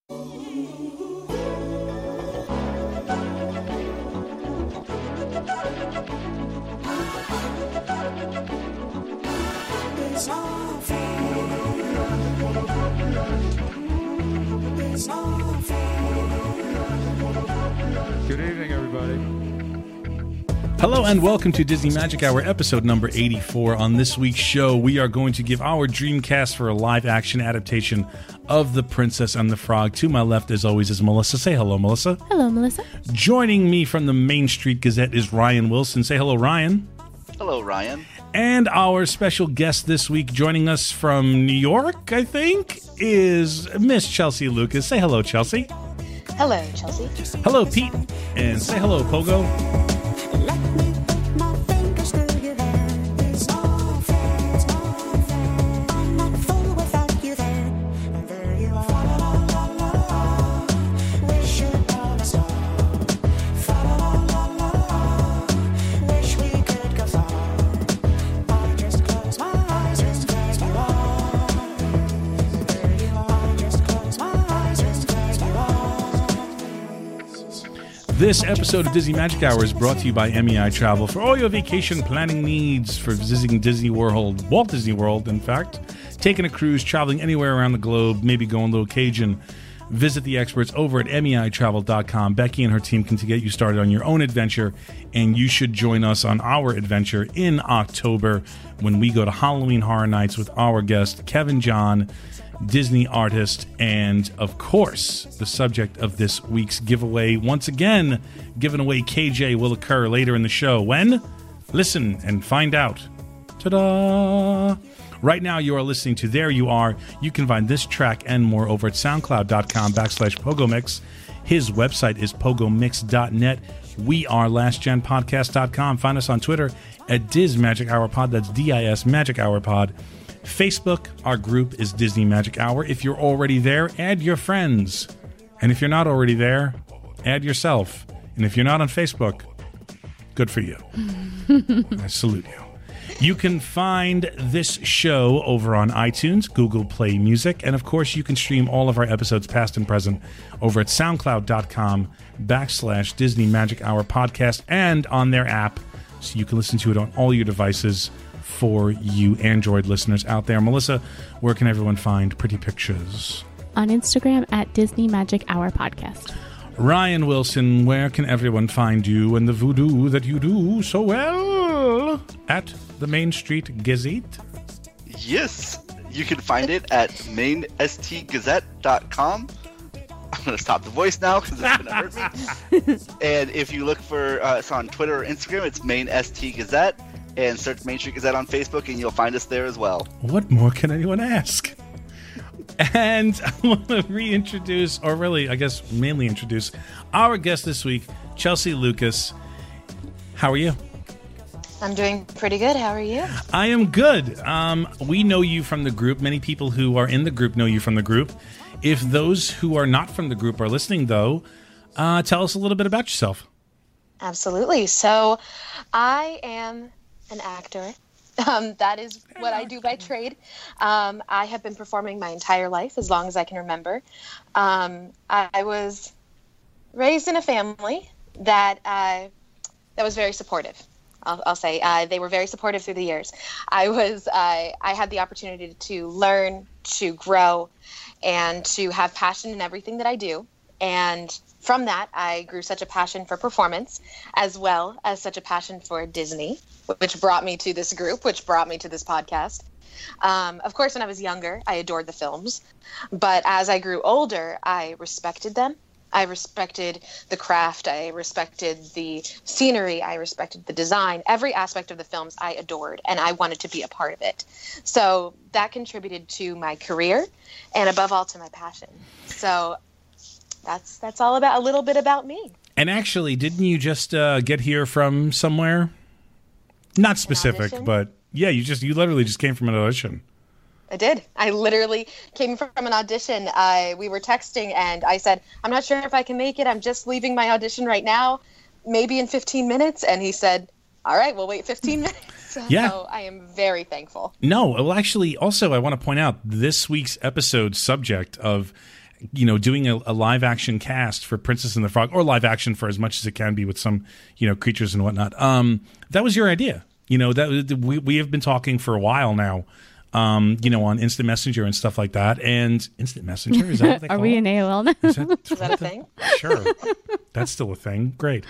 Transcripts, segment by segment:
Good evening, everybody. Hello and welcome to Disney Magic Hour, episode number 84. On this week's show, we are going to give our Dreamcast for a live-action adaptation of The Princess and the Frog. To my left, as always, is Melissa. Say hello, Melissa. Hello, Melissa. Joining me from the Main Street Gazette is Ryan Wilson. Say hello, Ryan. Hello, Ryan. And our special guest this week, joining us from New York, I think, is Miss Chelsea Lucas. Say hello, Chelsea. Hello, Chelsea. Hello, Pete. And say hello, Pogo. This episode of Disney Magic Hour is brought to you by MEI Travel. For all your vacation planning needs for visiting Disney World, Walt Disney World, in fact, taking a cruise, traveling anywhere around the globe, maybe going a little Cajun, visit the experts over at MEItravel.com. Becky and her team can get you started on your own adventure, and you should join us on our adventure in October when we go to Halloween Horror Nights with our guest, Kevin John, Disney artist, and of course the subject of this week's giveaway. Once again, giving away KJ will occur later in the show. When? Listen and find out. Ta-da! Right now you are listening to There You Are. You can find this track and more over at soundcloud.com/PogoMix. His website is pogomix.net. We are lastgenpodcast.com. Find us on Twitter at DizMagicHourPod. That's DIS Magic Hour Pod. Facebook, our group is Disney Magic Hour. If you're already there, add your friends. And if you're not already there, add yourself. And if you're not on Facebook, good for you. I salute you. You can find this show over on iTunes, Google Play Music, and of course you can stream all of our episodes past and present over at soundcloud.com/Disney Magic Hour Podcast and on their app, so you can listen to it on all your devices for you Android listeners out there. Melissa, where can everyone find pretty pictures? On Instagram at Disney Magic Hour Podcast. Ryan Wilson, where can everyone find you and the voodoo that you do so well? At the Main Street Gazette? Yes, you can find it at mainstgazette.com. I'm going to stop the voice now because it's going to hurt me. And if you look for us on Twitter or Instagram, it's MainST Gazette. And search Main Street Gazette on Facebook, and you'll find us there as well. What more can anyone ask? And I want to reintroduce, or really, I guess, mainly introduce our guest this week, Chelsea Lucas. How are you? I'm doing pretty good. How are you? I am good. We know you from the group. Many people who are in the group know you from the group. If those who are not from the group are listening, though, tell us a little bit about yourself. Absolutely. So I am an actor. That is what I do by trade. I have been performing my entire life, as long as I can remember. I was raised in a family that was very supportive. I'll say they were very supportive through the years. I had the opportunity to learn, to grow, and to have passion in everything that I do. And from that, I grew such a passion for performance, as well as such a passion for Disney, which brought me to this group, which brought me to this podcast. Of course, when I was younger, I adored the films. But as I grew older, I respected them. I respected the craft. I respected the scenery. I respected the design. Every aspect of the films I adored, and I wanted to be a part of it. So that contributed to my career, and above all, to my passion. So that's all about a little bit about me. And actually, didn't you just get here from somewhere? Not specific, but yeah, you literally just came from an audition. I did. I literally came from an audition. We were texting, and I said, I'm not sure if I can make it. I'm just leaving my audition right now, maybe in 15 minutes. And he said, all right, we'll wait 15 minutes. Yeah. So I am very thankful. No, well, actually, also, I want to point out this week's episode subject of doing a live action cast for Princess and the Frog, or live action for as much as it can be with some, creatures and whatnot. That was your idea. We have been talking for a while now, on Instant Messenger and stuff like that. And Instant Messenger, is that what they call Are we it? in AOL now? Is that a thing? Sure. That's still a thing. Great.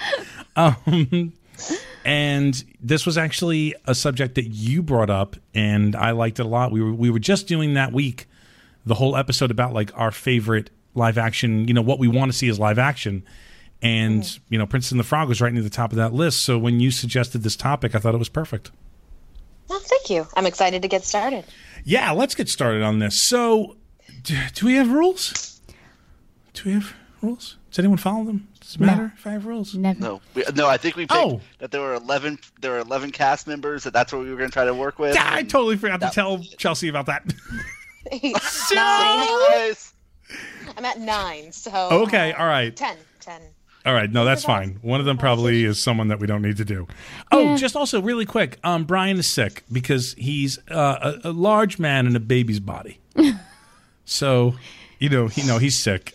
And this was actually a subject that you brought up, and I liked it a lot. We were just doing that week the whole episode about like our favorite live action, what we want to see as live action. And, Princess and the Frog was right near the top of that list. So when you suggested this topic, I thought it was perfect. Well, thank you. I'm excited to get started. Yeah, let's get started on this. So do we have rules? Does anyone follow them? Does it matter if I have rules? Never. No, I think we picked that there were 11 cast members, that's what we were going to try to work with. Yeah, I totally forgot to tell Chelsea about that. 9. Nice. I'm at 9, so... Okay, all right. 10. All right, no, that's fine. One of them probably is someone that we don't need to do. Oh, Yeah. just also really quick, Brian is sick because he's a large man in a baby's body. So, he's sick.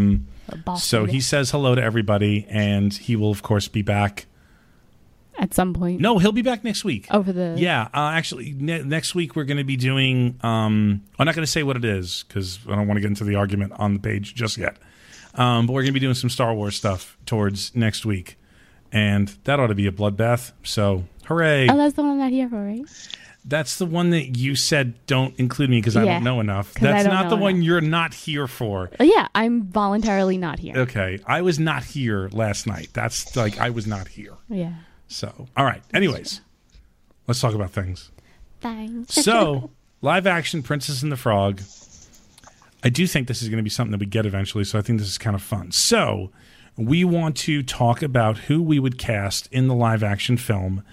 So he says hello to everybody, and he will, of course, be back. At some point. No, he'll be back next week. Over the... Yeah, actually, next week we're going to be doing... I'm not going to say what it is because I don't want to get into the argument on the page just yet. But we're going to be doing some Star Wars stuff towards next week. And that ought to be a bloodbath. So, hooray. Oh, that's the one I'm not here for, right? That's the one that you said don't include me because I don't know enough. 'Cause I That's don't not know the one enough. you're not here for. Yeah, I'm voluntarily not here. Okay. I was not here last night. That's like, I was not here. Yeah. So, all right. Anyways, let's talk about things. Fine. So, live action Princess and the Frog. I do think this is going to be something that we get eventually, so I think this is kind of fun. So, we want to talk about who we would cast in the live action film.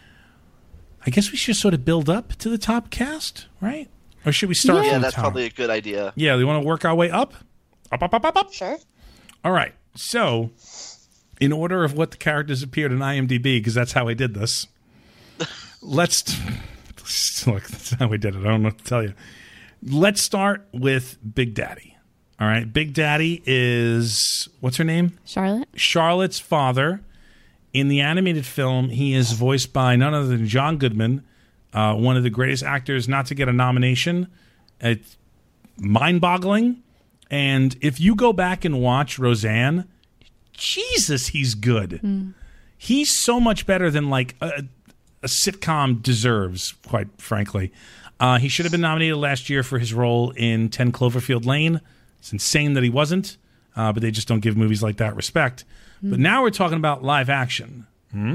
I guess we should sort of build up to the top cast, right? Or should we start Yeah, from the that's top? probably a good idea. Yeah, we want to work our way up? Up. Sure. All right. So, in order of what the characters appeared in IMDb, because that's how I did this, look, that's how we did it. I don't know what to tell you. Let's start with Big Daddy. All right. Big Daddy is, what's her name? Charlotte? Charlotte's father. In the animated film, he is voiced by none other than John Goodman, one of the greatest actors not to get a nomination. It's mind-boggling. And if you go back and watch Roseanne, Jesus, he's good. He's so much better than like a sitcom deserves, quite frankly. He should have been nominated last year for his role in 10 Cloverfield Lane. It's insane that he wasn't, but they just don't give movies like that respect. But now we're talking about live action.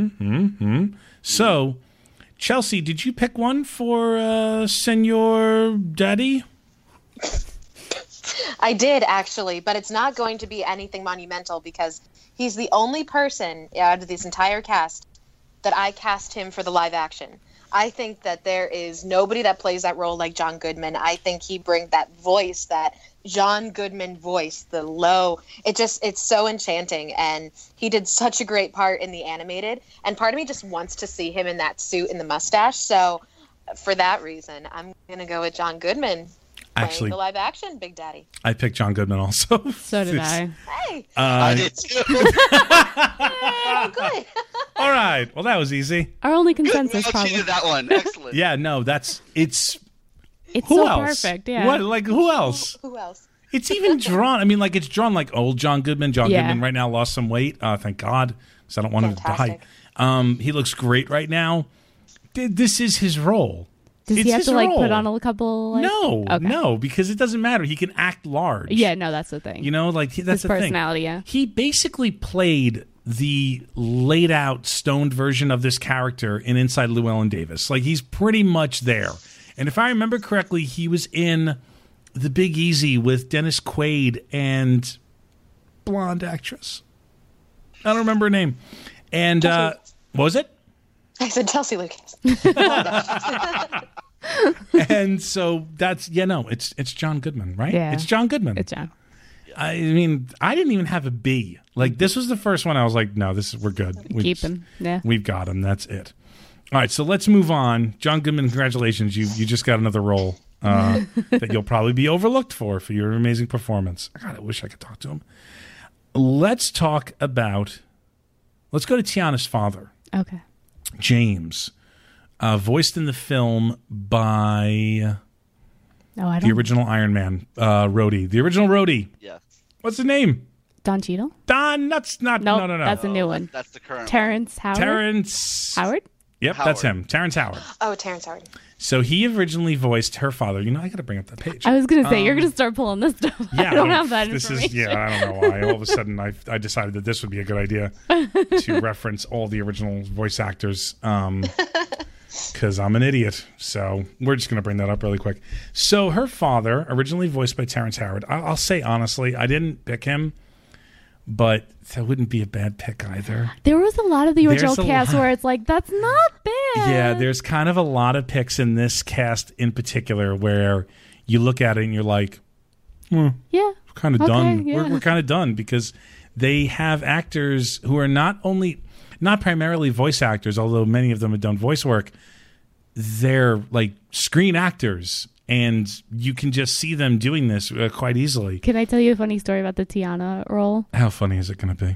So, Chelsea, did you pick one for Senor Daddy? I did, actually, but it's not going to be anything monumental because he's the only person out of this entire cast that I cast him for the live action. I think that there is nobody that plays that role like John Goodman. I think he brings that voice, that John Goodman voice, the low. It's so enchanting, and he did such a great part in the animated. And part of me just wants to see him in that suit and the mustache. So, for that reason, I'm gonna go with John Goodman. Actually, the live action Big Daddy. I picked John Goodman also. So did I. Hey, I did too. oh, good. All right. Well, that was easy. Our only Good. consensus, Well, probably. she did that one. Excellent. Yeah, no, it's It's who so else? perfect, yeah. What? Like who else? Who else? It's even drawn. I mean, like it's drawn like old John Goodman. John Yeah. Goodman right now lost some weight. Thank God, because I don't want him to die. Fantastic. He looks great right now. This is his role. Does It's he have his to like role. put on a couple? Like... No, Okay. no, because it doesn't matter. He can act large. Yeah, no, that's the thing. You know, like that's His the thing. personality, yeah. He basically played the laid out stoned version of this character in Inside Llewellyn Davis. Like he's pretty much there. And if I remember correctly, he was in The Big Easy with Dennis Quaid and blonde actress. I don't remember her name. And what was it? I said Chelsea Lucas. And so that's it's John Goodman, right? Yeah. It's John Goodman. It's John. I mean, I didn't even have a B. Like this was the first one I was like, no, we're good. Keep him. Yeah. We've got him. That's it. All right, so let's move on. John Goodman, congratulations. You just got another role that you'll probably be overlooked for your amazing performance. God, I wish I could talk to him. Let's go to Tiana's father, Okay. James, voiced in the film by Oh, I the don't. original Iron Man, Rhodey. The original Rhodey. Yeah. What's the name? Don Cheadle? Don. That's not. Nope, No. that's a new one. That's the current. Terrence Howard. Terrence Howard? Yep, Howard. that's him. Terrence Howard. Oh, Terrence Howard. So he originally voiced her father. You know, I got to bring up that page. I was going to say, you're going to start pulling this stuff. Yeah, I don't have that this information. is I don't know why. All of a sudden, I decided that this would be a good idea to reference all the original voice actors because I'm an idiot. So we're just going to bring that up really quick. So her father, originally voiced by Terrence Howard. I'll say honestly, I didn't pick him, but that wouldn't be a bad pick either. There was a lot of the original There's a cast lot. where it's like, that's not bad. Yeah, there's kind of a lot of picks in this cast in particular where you look at it and you're like, Yeah. kind of Okay, done. yeah. We're kind of done because they have actors who are not primarily voice actors, although many of them have done voice work. They're like screen actors, and you can just see them doing this quite easily. Can I tell you a funny story about the Tiana role? How funny is it going to be?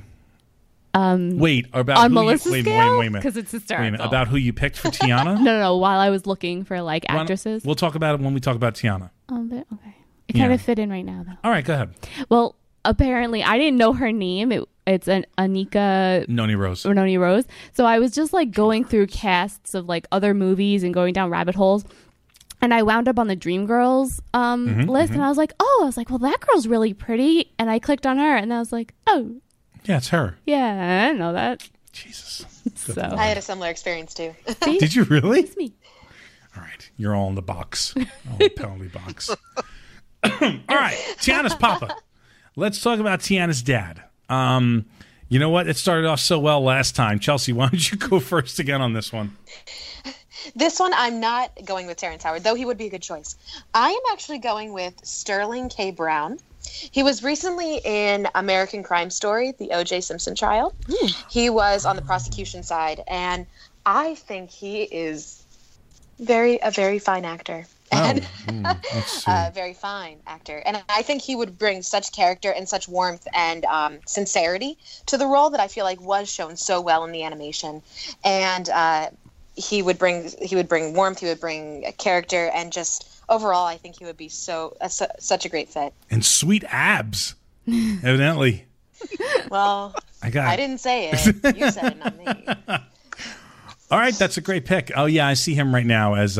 Wait, about On who Melissa's wait a scale? minute. Because it's Wait a hysterical. minute. About who you picked for Tiana? No. While I was looking for like actresses. We'll talk about it when we talk about Tiana. Okay. It kind Yeah. of fit in right now, though. All right, go ahead. Well, apparently, I didn't know her name. It's an Anika Noni Rose. Noni Rose. So I was just like going through casts of like other movies and going down rabbit holes. And I wound up on the Dreamgirls list, and I was like, well, that girl's really pretty. And I clicked on her, and I was like, oh, Yeah, it's her. yeah, I didn't know that. Jesus. So I had a similar experience too. see, Did you really? it's me. All right, you're all in the box. All in the penalty box. All right, Tiana's papa. Let's talk about Tiana's dad. You know what? It started off so well last time. Chelsea, why don't you go first again on this one? This one, I'm not going with Terrence Howard, though he would be a good choice. I am actually going with Sterling K. Brown. He was recently in American Crime Story, the O.J. Simpson trial. He was on the prosecution side, and I think he is a very fine actor. And Let's see. a very fine actor. And I think he would bring such character and such warmth and sincerity to the role that I feel like was shown so well in the animation. And he would bring warmth, he would bring a character, and just overall, I think he would be such a great fit. And sweet abs, evidently. Well, I didn't say it. You said it, not me. All right, that's a great pick. Oh yeah, I see him right now as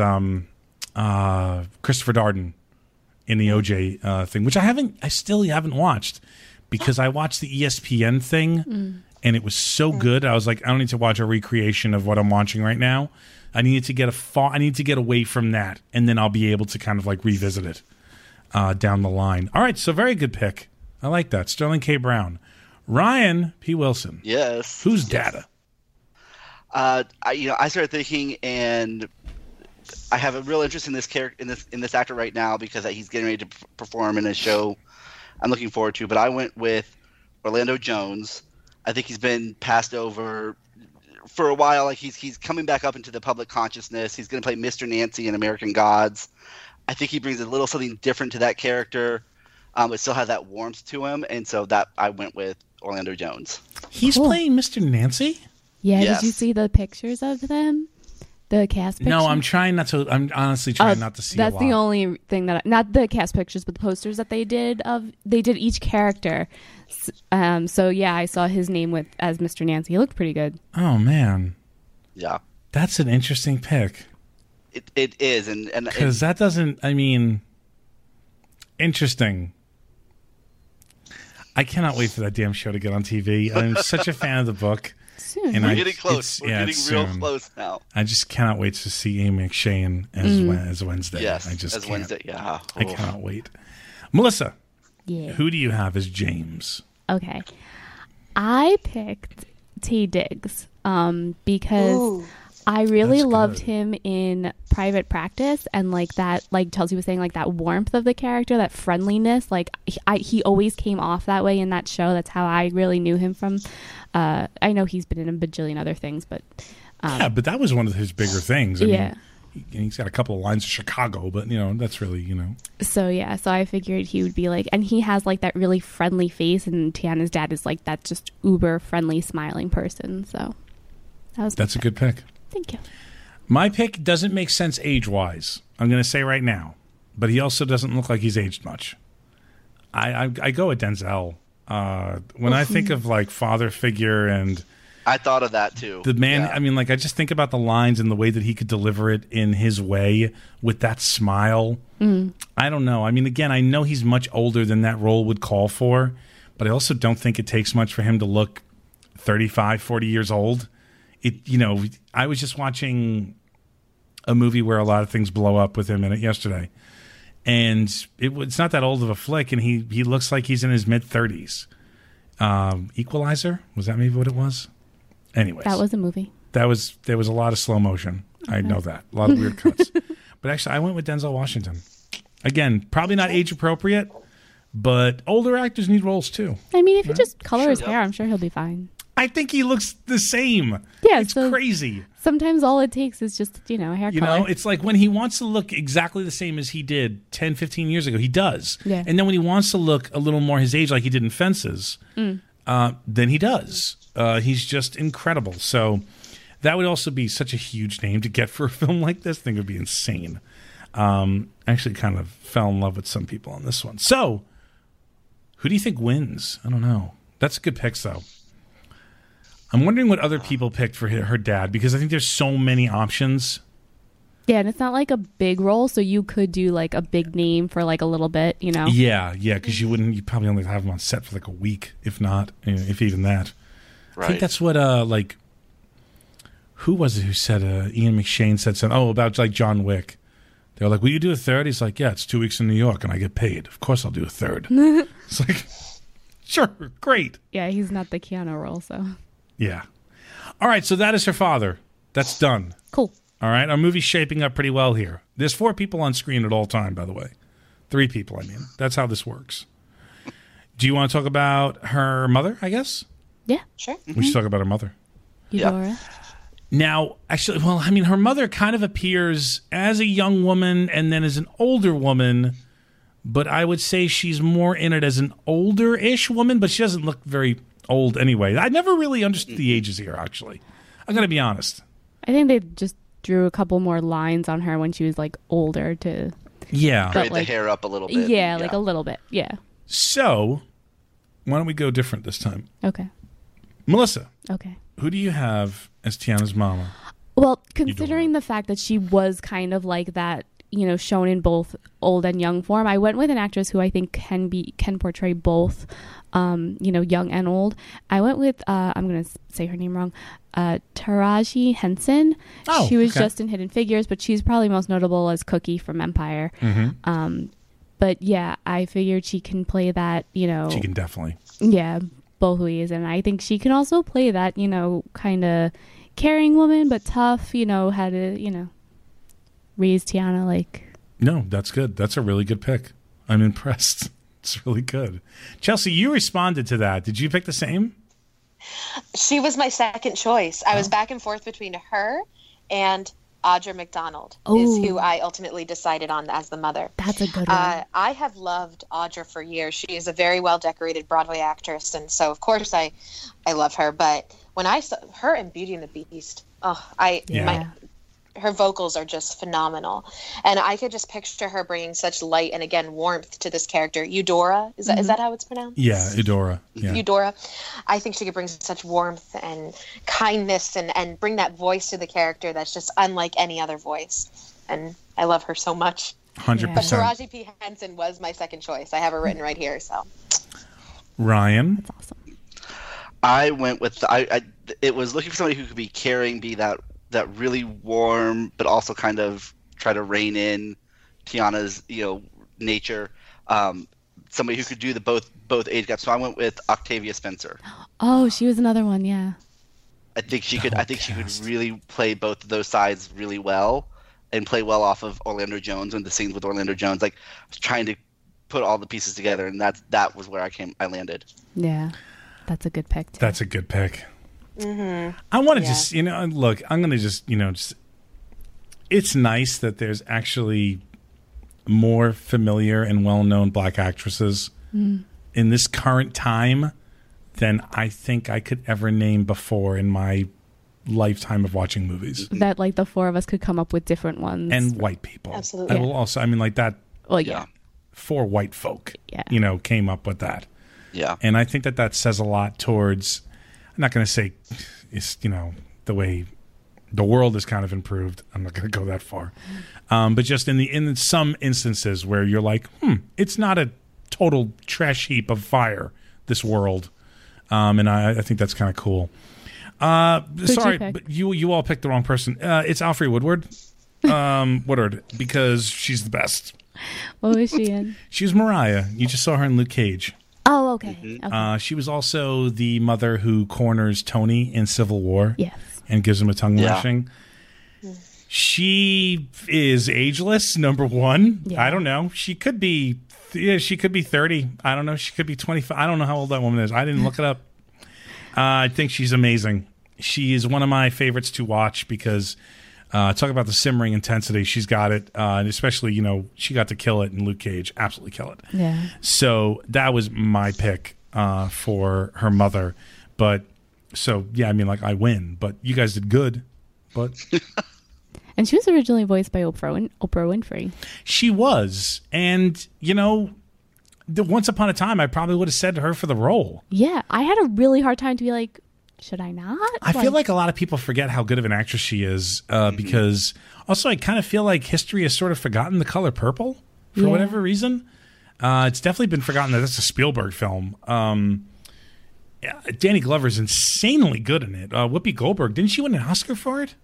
Christopher Darden in the OJ thing, which I still haven't watched because I watched the ESPN thing and it was so good. I was like, I don't need to watch a recreation of what I'm watching right now. I need to get away from that, and then I'll be able to kind of like revisit it down the line. All right, so very good pick. I like that. Sterling K. Brown. Ryan P. Wilson. Yes. Who's Data? I started thinking, and I have a real interest in this character, in this actor right now because he's getting ready to perform in a show I'm looking forward to. But I went with Orlando Jones. I think he's been passed over for a while. Like he's coming back up into the public consciousness. He's going to play Mr. Nancy in American Gods. I think he brings a little something different to that character, but still has that warmth to him. And so that I went with Orlando Jones. He's Cool. playing Mr. Nancy? Yeah, Yes. did you see the pictures of them? The cast pictures? No, I'm honestly trying not to see That's a lot. the only thing not the cast pictures, but the posters that they did each character. So yeah, I saw his name as Mr. Nancy. He looked pretty good. Oh, man. Yeah, That's an interesting pick. it is, and Because that doesn't, interesting. I cannot wait for that damn show to get on TV. I'm such a fan of the book. Soon. And we're I- getting close. it's- We're yeah, getting it's real soon. close now. I just cannot wait to see Amy McShane as Wednesday. Yes, I just as can't. Wednesday. Yeah, I cannot wait. Melissa, Yeah. who do you have as James? Okay. I picked T. Diggs because Ooh. I really That's loved good. him in Private Practice, and like that, like Chelsea was saying, like that warmth of the character, that friendliness. Like he always came off that way in that show. That's how I really knew him from. I know he's been in a bajillion other things, but Yeah, but that was one of his bigger things. I yeah. mean, he's got a couple of lines of Chicago, but that's really So yeah, so I figured he would be like, and he has like that really friendly face, and Tiana's dad is like that just uber friendly, smiling person. So that's a good pick. Thank you. My pick doesn't make sense age-wise. I'm going to say right now, but he also doesn't look like he's aged much. I go with Denzel. When I think of like father figure and I thought of that too. the man, Yeah. I mean, like I just think about the lines and the way that he could deliver it in his way with that smile. I don't know. I mean, again, I know he's much older than that role would call for, but I also don't think it takes much for him to look 35, 40 years old. I was just watching a movie where a lot of things blow up with him in it yesterday. And it's not that old of a flick, and he looks like he's in his mid-30s. Equalizer? Was that maybe what it was? Anyways. That was a movie. There was a lot of slow motion. I know that. A lot of weird cuts. But actually, I went with Denzel Washington. Again, probably not age-appropriate, but older actors need roles, too. I mean, if you just color his Sure. hair, I'm sure he'll be fine. I think he looks the same. Yeah, it's so crazy. Sometimes all it takes is just, a hair color. It's like when he wants to look exactly the same as he did 10, 15 years ago, he does. Yeah. And then when he wants to look a little more his age, like he did in Fences, then he does. He's just incredible. So that would also be such a huge name to get for a film like this. I think it would be insane. Actually kind of fell in love with some people on this one. So who do you think wins? I don't know. That's a good pick, though. I'm wondering what other people picked for her dad, because I think there's so many options. Yeah, and it's not like a big role, so you could do like a big name for like a little bit, Yeah, because you probably only have him on set for like a week, if not, if even that. Right. I think that's what who was it who said Ian McShane said something about like John Wick. They were like, will you do a third? He's like, yeah, it's 2 weeks in New York and I get paid. Of course I'll do a third. It's like, sure, great. Yeah, he's not the Keanu role, so. Yeah. All right, so that is her father. That's done. Cool. All right, our movie's shaping up pretty well here. There's 4 people on screen at all time, by the way. 3 people, I mean. That's how this works. Do you want to talk about her mother, I guess? Yeah. Sure. We should talk about her mother. Eudora. Now, actually, well, I mean, her mother kind of appears as a young woman and then as an older woman, but I would say she's more in it as an older-ish woman, but she doesn't look very old anyway. I never really understood the ages here, actually. I got to be honest. I think they just drew a couple more lines on her when she was like older to. Yeah. Braid like- the hair up a little bit. Yeah, like a little bit. Yeah. So, why don't we go different this time? Okay. Melissa, Okay. who do you have as Tiana's mama? Well, considering the fact that she was kind of like that, shown in both old and young form, I went with an actress who I think can portray both, young and old. I went with I'm going to say her name wrong, Taraji Henson. Oh, she was okay. just in Hidden Figures, but she's probably most notable as Cookie from Empire. Mm-hmm. But yeah, I figured she can play that, She can definitely. yeah, both ways, and I think she can also play that, kind of caring woman, but tough. How to, raise Tiana like. No, that's good. That's a really good pick. I'm impressed. It's really good. Chelsea, you responded to that. Did you pick the same? She was my second choice. I was back and forth between her and Audra McDonald, is who I ultimately decided on as the mother. That's a good one. I have loved Audra for years. She is a very well-decorated Broadway actress, and so, of course, I love her. But when I saw her in Beauty and the Beast, her vocals are just phenomenal. And I could just picture her bringing such light and, again, warmth to this character. Eudora, is that how it's pronounced? Yeah, Eudora. Yeah. Eudora. I think she could bring such warmth and kindness and bring that voice to the character that's just unlike any other voice. And I love her so much. 100%. But Taraji P. Henson was my second choice. I have her written right here. So Ryan. That's awesome. I went with it was looking for somebody who could be caring, be that really warm, but also kind of try to rein in Tiana's nature. Somebody who could do the both age gaps. So I went with Octavia Spencer. Oh, she was another one. Yeah. I think she could really play both of those sides really well, and play well off of Orlando Jones and the scenes with Orlando Jones. Like trying to put all the pieces together, and that was where I landed. Yeah. That's a good pick too. That's a good pick. Mm-hmm. I want to just, look, I'm going to just, it's nice that there's actually more familiar and well-known black actresses in this current time than I think I could ever name before in my lifetime of watching movies. That like the four of us could come up with different ones. And white people. Absolutely. I will also, I mean, like that. Well, yeah. 4 white folk, Yeah. came up with that. Yeah. And I think that says a lot towards, I'm not going to say, it's, the way the world has kind of improved. I'm not going to go that far. But just in some instances where you're like, it's not a total trash heap of fire, this world. And I think that's kind of cool. Sorry, but you all picked the wrong person. It's Alfre Woodward. Woodward, because she's the best. What was she in? She was Mariah. You just saw her in Luke Cage. Oh, okay. Okay. She was also the mother who corners Tony in Civil War. Yes. And gives him a tongue lashing. She is ageless, number one. Yeah. I don't know. She could be 30. I don't know. She could be 25. I don't know how old that woman is. I didn't look it up. I think she's amazing. She is one of my favorites to watch because talk about the simmering intensity. She's got it. And especially, she got to kill it in Luke Cage. Absolutely kill it. Yeah. So that was my pick for her mother. But so, yeah, I mean, like, I win. But you guys did good. But And she was originally voiced by Oprah Winfrey. she was. And, once upon a time, I probably would have said to her for the role. Yeah. I had a really hard time to be like, should I not? I feel like a lot of people forget how good of an actress she is because also I kind of feel like history has sort of forgotten The Color Purple for whatever reason. It's definitely been forgotten that it's a Spielberg film. Danny Glover's insanely good in it. Whoopi Goldberg, didn't she win an Oscar for it?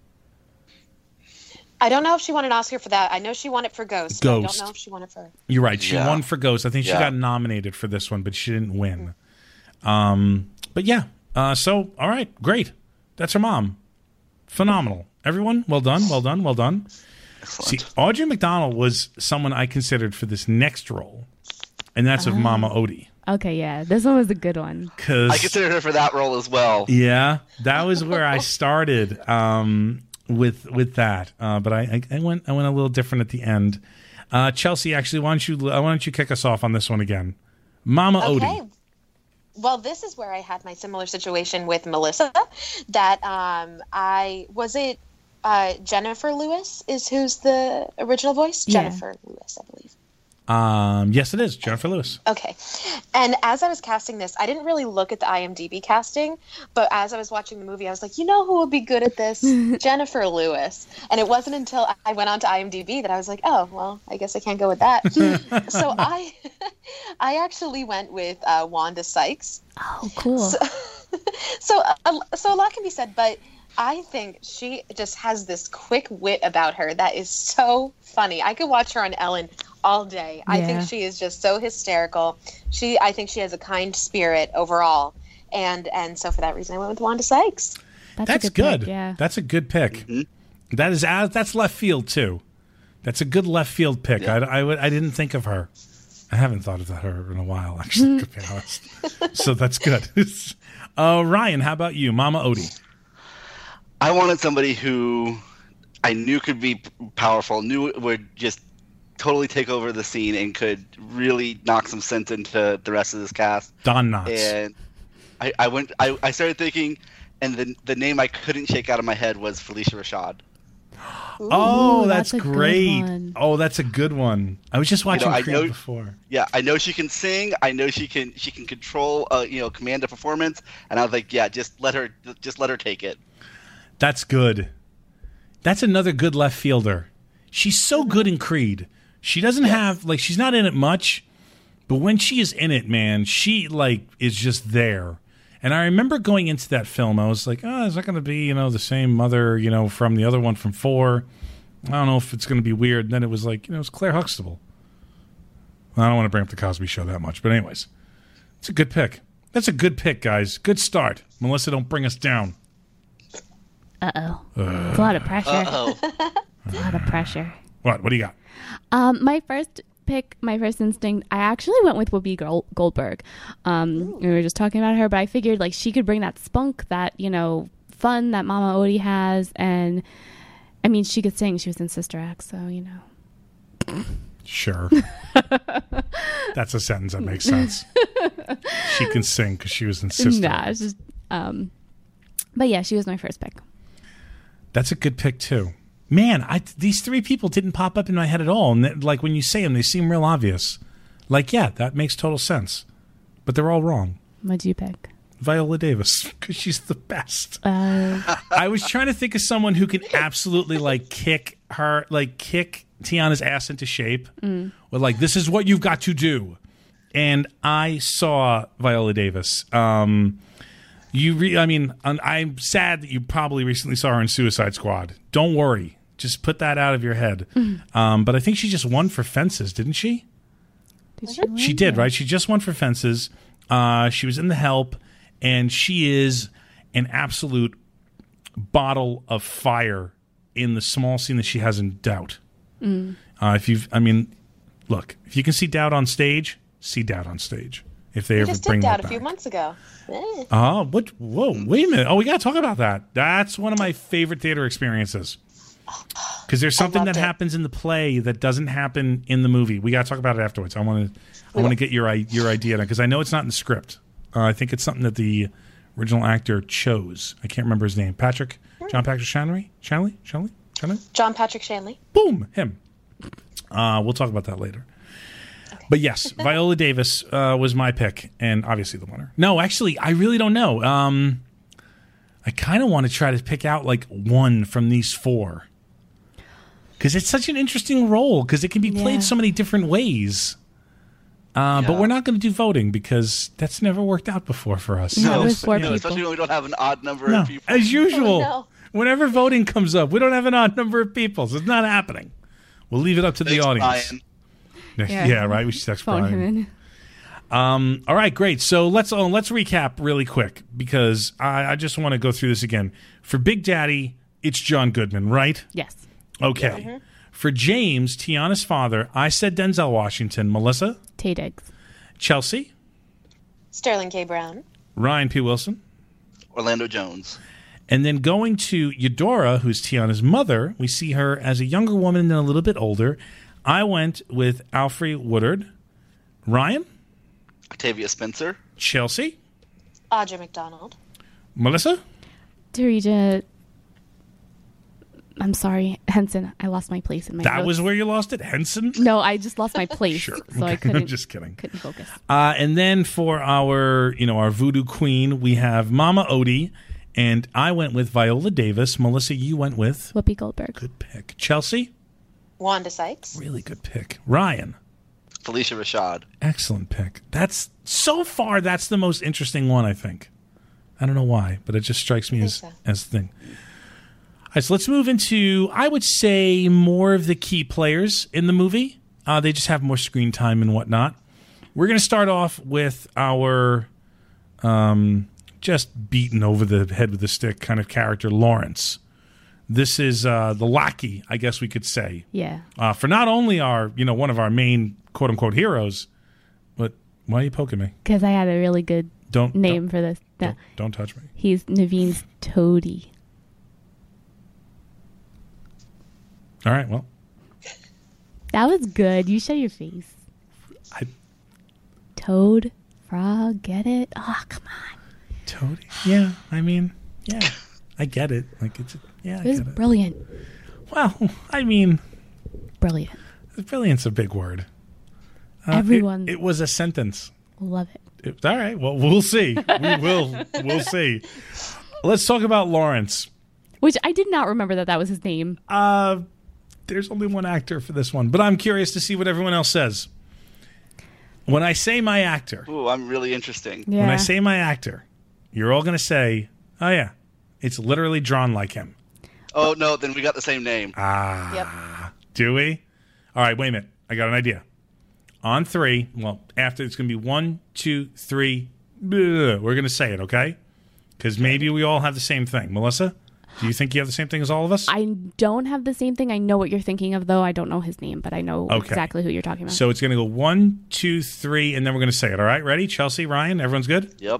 I don't know if she won an Oscar for that. I know she won it for Ghost. But I don't know if she won it for... You're right. She Yeah. won for Ghost. I think she Yeah. got nominated for this one, but she didn't win. But yeah. So, all right. Great. That's her mom. Phenomenal. Everyone, well done, well done, well done. Excellent. See, Audrey McDonald was someone I considered for this next role, and that's of Mama Odie. Okay, yeah. This one was a good one. I considered her for that role as well. Yeah, that was where I started with that. But I went a little different at the end. Chelsea, actually, why don't you kick us off on this one again? Mama Odie. Well, this is where I had my similar situation with Melissa. That Jennifer Lewis is who's the original voice? Yeah. Jennifer Lewis, I believe. Yes, it is Jennifer Lewis. Okay. And as I was casting this, I didn't really look at the IMDb casting, but as I was watching the movie, I was like, who would be good at this? Jennifer Lewis. And it wasn't until I went on to IMDb that I was like, oh, well, I guess I can't go with that. So I actually went with Wanda Sykes. Oh, cool. So a lot can be said, but I think she just has this quick wit about her that is so funny. I could watch her on Ellen all day. I think she is just so hysterical. I think she has a kind spirit overall. And so for that reason, I went with Wanda Sykes. That's a good. Pick, yeah. That's a good pick. Mm-hmm. That's left field too. That's a good left field pick. Yeah. I didn't think of her. I haven't thought of her in a while, actually, to be honest. So that's good. Ryan, how about you? Mama Odie. I wanted somebody who I knew could be powerful, knew would just totally take over the scene and could really knock some sense into the rest of this cast. Don Knotts. And I started thinking, and the name I couldn't shake out of my head was Felicia Rashad. Oh, that's that's a good great. one. Oh, that's a good one. I was just watching Creed before. Yeah, I know she can sing. I know she can control, command a performance. And I was like, yeah, just let her take it. That's good. That's another good left fielder. She's so good in Creed. She doesn't have, she's not in it much, but when she is in it, man, she, is just there. And I remember going into that film, I was like, oh, is that going to be, the same mother, from the other one from 4? I don't know if it's going to be weird. And then it was it was Claire Huxtable. I don't want to bring up the Cosby Show that much, but anyways, it's a good pick. That's a good pick, guys. Good start. Melissa, don't bring us down. Uh-oh. It's a lot of pressure. Uh-oh. It's a lot of pressure. What do you got? My first pick, my first instinct, I actually went with Whoopi Goldberg. We were just talking about her, but I figured she could bring that spunk, that, fun that Mama Odie has. And I mean, she could sing. She was in Sister Act, so, you know. Sure. That's a sentence that makes sense. She can sing because she was in Sister. Nah, it's just, but yeah, she was my first pick. That's a good pick, too. Man, these three people didn't pop up in my head at all. And like when you say them, they seem real obvious. Like, yeah, that makes total sense. But they're all wrong. What'd you pick? Viola Davis, because she's the best. I was trying to think of someone who can absolutely kick Tiana's ass into shape. With like, this is what you've got to do. And I saw Viola Davis. I'm sad that you probably recently saw her in Suicide Squad. Don't worry. Just put that out of your head. But I think she just won for Fences, didn't she? Did she win? She did, right? She just won for Fences. She was in The Help. And she is an absolute bottle of fire in the small scene that she has in Doubt. If you can see Doubt on stage, see Doubt on stage. If they ever just bring did that Doubt a back. few months ago. Oh, what? Whoa, wait a minute. Oh, we got to talk about that. That's one of my favorite theater experiences. Because there's something that happens in the play that doesn't happen in the movie. We got to talk about it afterwards. I want to get your idea because I know it's not in the script. I think it's something that the original actor chose. I can't remember his name. John Patrick Shanley? John Patrick Shanley. Boom, him. We'll talk about that later. Okay. But yes, Viola Davis was my pick, and obviously the winner. No, actually, I really don't know. I kind of want to try to pick out one from these four. Because it's such an interesting role, because it can be played so many different ways. But we're not going to do voting because that's never worked out before for us. No, with four people. Especially when we don't have an odd number of people. As usual, no. Whenever voting comes up, we don't have an odd number of people, so it's not happening. We'll leave it up to the audience. Yeah, right. We should text Phone Brian. him in. All right, great. So let's recap really quick because I just want to go through this again. For Big Daddy, it's John Goodman, right? Yes. Okay. Mm-hmm. For James, Tiana's father, I said Denzel Washington. Melissa? Tay Diggs. Chelsea? Sterling K. Brown. Ryan P. Wilson? Orlando Jones. And then going to Eudora, who's Tiana's mother, we see her as a younger woman and a little bit older. I went with Alfre Woodard. Ryan? Octavia Spencer. Chelsea? Audra McDonald. Melissa? Teresa. I'm sorry, Henson. I lost my place in my That notes. was where you lost it? Henson? No, I just lost my place. Sure. So I Okay. couldn't. I'm just kidding. Couldn't focus. And then for our voodoo queen, we have Mama Odie, and I went with Viola Davis. Melissa, you went with? Whoopi Goldberg. Good pick. Chelsea? Wanda Sykes. Really good pick. Ryan? Felicia Rashad. Excellent pick. That's the most interesting one, I think. I don't know why, but it just strikes me as the thing. All right, so let's move into, I would say, more of the key players in the movie. They just have more screen time and whatnot. We're going to start off with our just beaten over the head with a stick kind of character, Lawrence. This is the lackey, I guess we could say. Yeah. For not only one of our main quote-unquote heroes, but why are you poking me? Because I had a really good name for this. No. Don't touch me. He's Naveen's toady. All right, well. That was good. You show your face. Toad, frog, get it? Oh, come on. Toady? Yeah, I mean, yeah. I get it. I It get was it. brilliant. Well, I mean, Brilliant. brilliant's a big word. Everyone It was a sentence. love it. All right, well, we'll see. We'll see. Let's talk about Lawrence. Which I did not remember that was his name. There's only one actor for this one, but I'm curious to see what everyone else says. When I say my actor, Ooh, I'm really interesting. Yeah. when I say my actor, you're all going to say, oh, yeah, it's literally drawn like him. Oh, no, then we got the same name. Yep. Do we? All right, wait a minute. I got an idea. On three, well, after it's going to be 1, 2, 3, we're going to say it, okay? Because maybe we all have the same thing. Melissa, do you think you have the same thing as all of us? I don't have the same thing. I know what you're thinking of, though. I don't know his name, but I know exactly who you're talking about. So it's going to go 1, 2, 3, and then we're going to say it, all right? Ready? Chelsea, Ryan, everyone's good? Yep.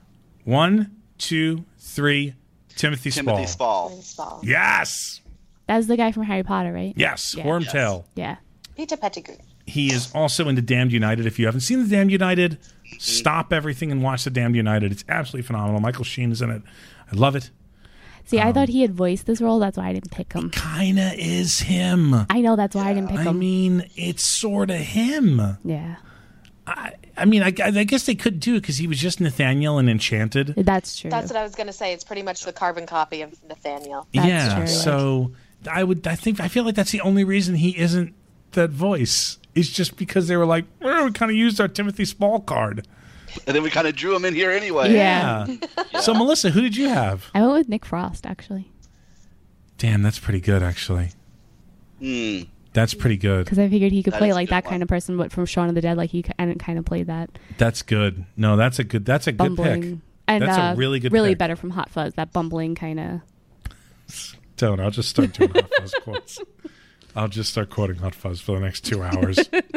1, 2, 3, Timothy Spall. Timothy Spall. Spall. Yes! That's the guy from Harry Potter, right? Yes, Yeah. Wormtail. Yeah. Peter Pettigrew. He is also in The Damned United. If you haven't seen The Damned United, stop everything and watch The Damned United. It's absolutely phenomenal. Michael Sheen is in it. I love it. See, I thought he had voiced this role. That's why I didn't pick him. Kinda is him. I know that's why I didn't pick I him. mean, it's sort of him. Yeah. I mean, I guess they could do it because he was just Nathaniel in Enchanted. That's true. That's what I was going to say. It's pretty much the carbon copy of Nathaniel. That's Yeah, true. so I feel like that's the only reason he isn't that voice. Is just because they were like, well, we kind of used our Timothy Spall card. And then we kind of drew him in here anyway. Yeah. So, Melissa, who did you have? I went with Nick Frost, actually. Damn, that's pretty good, actually. Hmm. That's pretty good. Because I figured he could That play is a like good that one. kind of person, but from Shaun of the Dead, like he kind of played that That's good. No, that's a good pick. bumbling. And That's a really good really pick. better from Hot Fuzz, that bumbling kind of. Don't. I'll just start doing Hot Fuzz quotes. I'll just start quoting Hot Fuzz for the next 2 hours.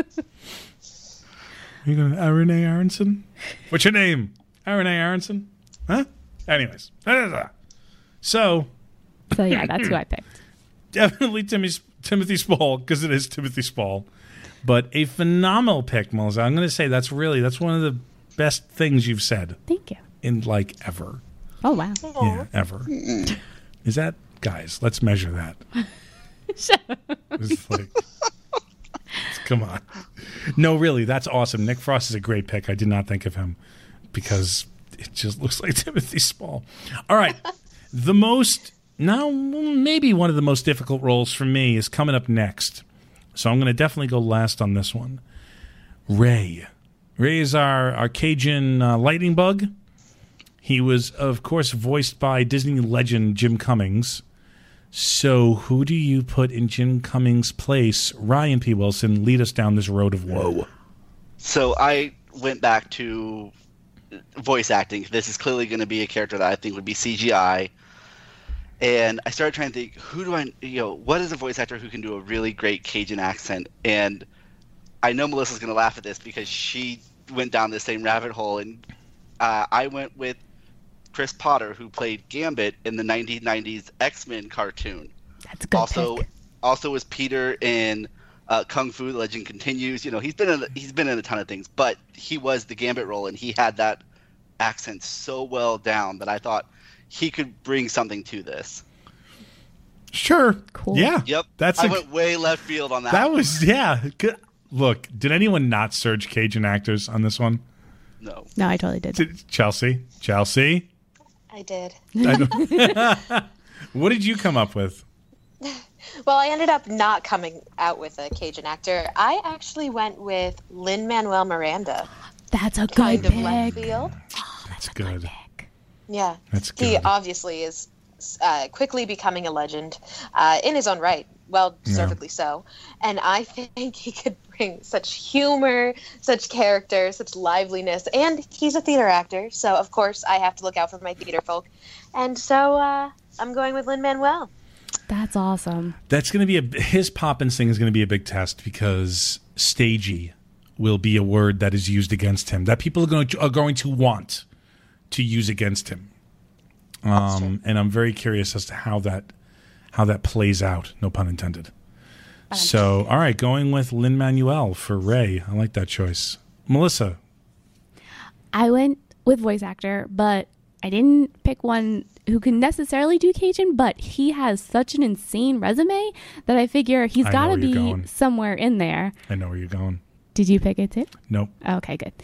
You going to Renee Aronson? What's your name? Renee Aronson? Huh? Anyways. So, So yeah, that's who I picked. definitely Timothy Spall, because it is Timothy Spall. But a phenomenal pick, Melissa. I'm going to say that's one of the best things you've said Thank you. in, like, ever. Oh wow. Yeah, ever. Is that... Guys, let's measure that. It's like, come on. No, really, that's awesome. Nick Frost is a great pick. I did not think of him because it just looks like Timothy Spall. All right. Maybe one of the most difficult roles for me is coming up next. So I'm going to definitely go last on this one. Ray. Ray is our Cajun lightning bug. He was, of course, voiced by Disney legend Jim Cummings. So who do you put in Jim Cummings' place? Ryan P. Wilson, lead us down this road of woe. So I went back to voice acting. This is clearly going to be a character that I think would be CGI. And I started trying to think, what is a voice actor who can do a really great Cajun accent? And I know Melissa's going to laugh at this because she went down the same rabbit hole. And I went with Chris Potter, who played Gambit in the 1990s X-Men cartoon. That's a good pick. Also was Peter in Kung Fu: The Legend Continues. He's been in a ton of things, but he was the Gambit role, and he had that accent so well down that I thought he could bring something to this. Sure. Cool. Yeah. Yep. I went way left field on that. That was, yeah. Good. Look, did anyone not search Cajun actors on this one? No. No, I totally did. Chelsea? I did. What did you come up with? Well, I ended up not coming out with a Cajun actor. I actually went with Lin-Manuel Miranda. That's a good Kind of left pick. field. That's good. Pick. Yeah. That's He good. obviously is quickly becoming a legend in his own right. Well, deservedly so. And I think he could bring such humor, such character, such liveliness. And he's a theater actor. So, of course, I have to look out for my theater folk. And so I'm going with Lin-Manuel. That's awesome. That's going to be his Poppins thing is going to be a big test because stagey will be a word that is used against him that people are going to want to use against him. And I'm very curious as to how that plays out. No pun intended. So, all right, going with Lin-Manuel for Ray. I like that choice. Melissa. I went with voice actor, but I didn't pick one who can necessarily do Cajun, but he has such an insane resume that I figure he's I know got to where you're be going. somewhere in there. I know where you're going. Did you pick it too? Nope. Okay, good.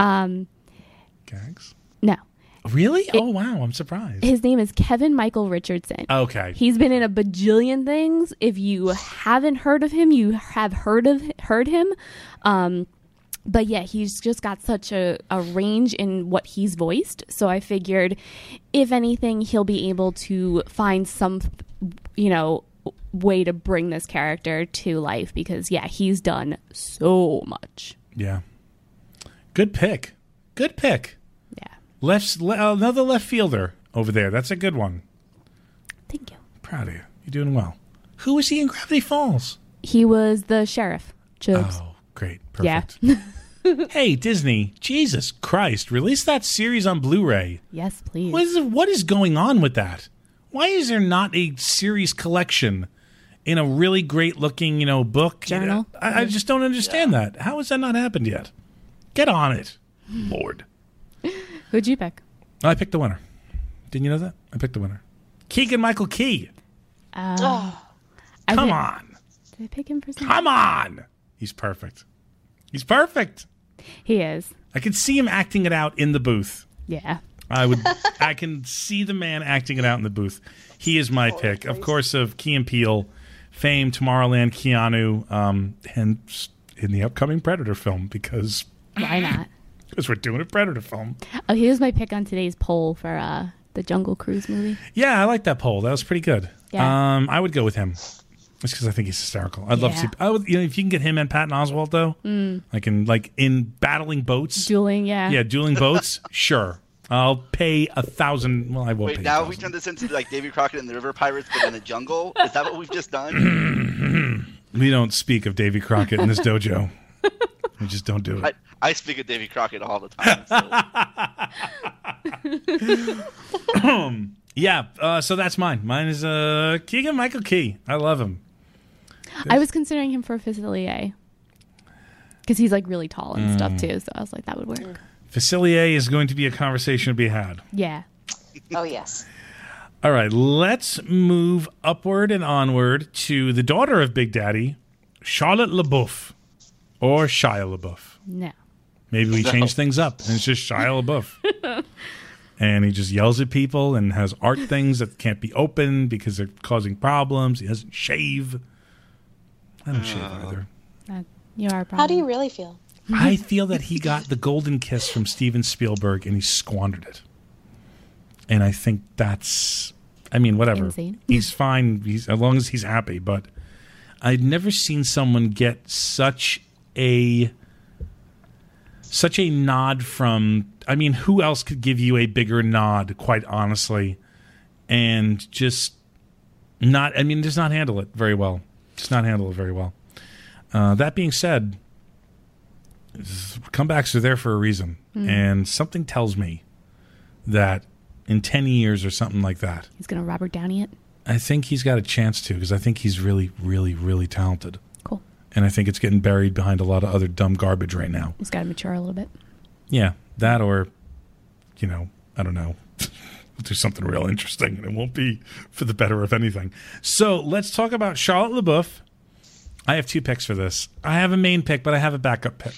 Gags? No. Really? Oh, wow. I'm surprised. His name is Kevin Michael Richardson. Okay. He's been in a bajillion things. If you haven't heard of him, you have heard him. But yeah, he's just got such a range in what he's voiced. So I figured, if anything, he'll be able to find some, way to bring this character to life. Because yeah, he's done so much. Yeah. Good pick. Good pick. Yeah. Another left fielder over there. That's a good one. Thank you. Proud of you. You're doing well. Who was he in Gravity Falls? He was the sheriff. Chubbs. Oh, great. Perfect. Hey, Disney, Jesus Christ, release that series on Blu-ray. Yes, please. What is going on with that? Why is there not a series collection in a really great looking, book. Journal. I just don't understand that. How has that not happened yet? Get on it, Lord. Who'd you pick? I picked the winner. Didn't you know that? I picked the winner. Keegan-Michael Key. Come on. Did I pick him for something? Come on. He's perfect. He's perfect. He is. I can see him acting it out in the booth. Yeah. I can see the man acting it out in the booth. He is my pick. Of course, of Key and Peele fame, Tomorrowland, Keanu, and in the upcoming Predator film because... Why not? Because we're doing a Predator film. Oh, he was my pick on today's poll for the Jungle Cruise movie. Yeah, I like that poll. That was pretty good. Yeah. I would go with him. Just because I think he's hysterical. I'd love to see... I would, if you can get him and Patton Oswalt, though, in battling boats. Dueling, yeah. Yeah, dueling boats, sure. I'll pay 1,000. Well, I won't pay. Wait, now 1,000. we turn this into like Davy Crockett and the River Pirates, but in the jungle? Is that what we've just done? We don't speak of Davy Crockett in this dojo. We just don't do it. I speak of Davy Crockett all the time. So. Yeah, so that's mine. Mine is Keegan-Michael Key. I love him. I was considering him for Facilier. Because he's like really tall and stuff too, so I was like, that would work. Facilier is going to be a conversation to be had. Yeah. Oh, yes. All right, let's move upward and onward to the daughter of Big Daddy, Charlotte LaBeouf. Or Shia LaBeouf. No. Maybe we change things up and it's just Shia LaBeouf. And he just yells at people and has art things that can't be opened because they're causing problems. He doesn't shave. I don't shave either. You are a problem. How do you really feel? I feel that he got the golden kiss from Steven Spielberg and he squandered it. And I think that's, whatever. Insane. He's fine as long as he's happy. But I'd never seen someone get such a nod from, who else could give you a bigger nod, quite honestly, and just just not handle it very well. That being said, comebacks are there for a reason, and something tells me that in 10 years or something like that, He's going to Robert Downey it? I think he's got a chance to, because I think he's really, really, really talented. Cool. And I think it's getting buried behind a lot of other dumb garbage right now. He's got to mature a little bit. Yeah, that or, I don't know. We'll do something real interesting, and it won't be for the better of anything. So let's talk about Charlotte LaBeouf. I have 2 picks for this. I have a main pick, but I have a backup pick.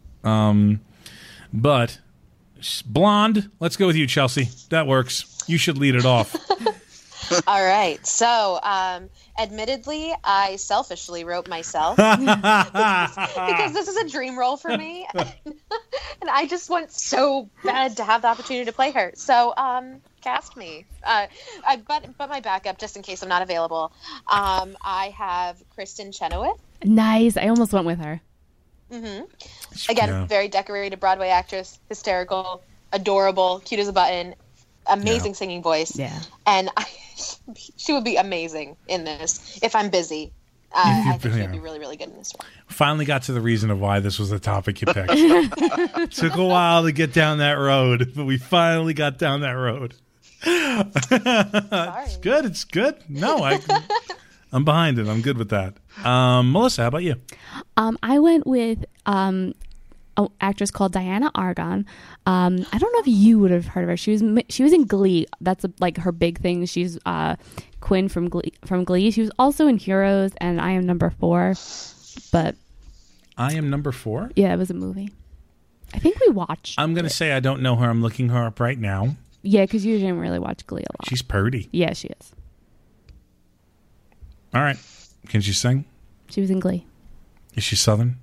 But blonde, let's go with you, Chelsea. That works. You should lead it off. All right. So, admittedly, I selfishly wrote myself because this is a dream role for me. And I just want so bad to have the opportunity to play her. So, cast me. But my backup, just in case I'm not available, I have Kristen Chenoweth. Nice. I almost went with her. Mm-hmm. Again, very decorated Broadway actress, hysterical, adorable, cute as a button, amazing singing voice. Yeah. And she would be amazing in this if I'm busy. I think she'd be really, really good in this role. Finally got to the reason of why this was the topic you picked. Took a while to get down that road, but we finally got down that road. Sorry. It's good. No, I'm behind it. I'm good with that. Melissa, how about you? I went with an actress called Diana Argon. I don't know if you would have heard of her. She was in Glee. That's like her big thing. She's Quinn from Glee. She was also in Heroes and I Am Number 4. But I Am Number 4? Yeah, it was a movie. I think we watched. I'm going to say I don't know her. I'm looking her up right now. Yeah, because you didn't really watch Glee a lot. She's purty. Yeah, she is. All right. Can she sing? She was in Glee. Is she Southern?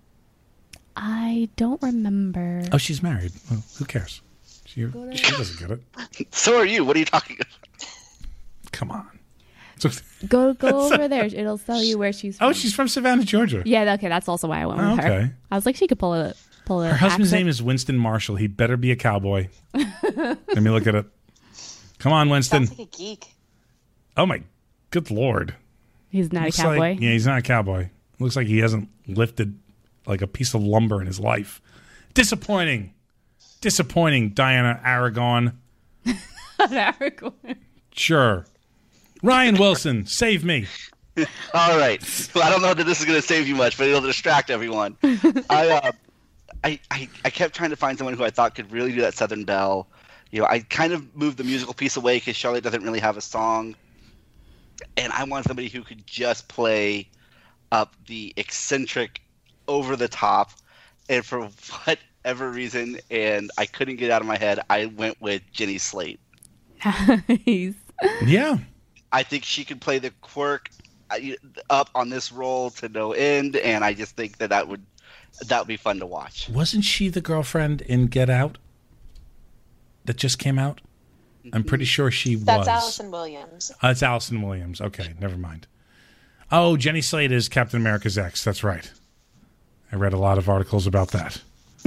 I don't remember. Oh, she's married. Well, who cares? She doesn't get it. So are you. What are you talking about? Come on. So, Go over there. It'll tell you where she's from. oh, she's from Savannah, Georgia. Yeah, okay. That's also why I went with her. Okay. I was like, she could pull a Her husband's accent. name is Winston Marshall. He better be a cowboy. Let me look at it. Come on, Winston. Sounds like a geek. Oh, my good Lord. He's not Looks a cowboy. Like, yeah, he's not a cowboy. Looks like he hasn't lifted like a piece of lumber in his life. Disappointing, Diana Aragon. Aragorn. Sure. Ryan Wilson, save me. All right. Well, I don't know that this is going to save you much, but it'll distract everyone. I kept trying to find someone who I thought could really do that Southern Belle. I kind of moved the musical piece away because Charlotte doesn't really have a song. And I want somebody who could just play up the eccentric, over the top. And for whatever reason, and I couldn't get it out of my head, I went with Jenny Slate. Nice. Yeah. I think she could play the quirk up on this role to no end, and I just think that would be fun to watch. Wasn't she the girlfriend in Get Out that just came out? I'm pretty sure she was. That's Allison Williams. It's Allison Williams. Okay, never mind. Oh, Jenny Slate is Captain America's ex. That's right. I read a lot of articles about that.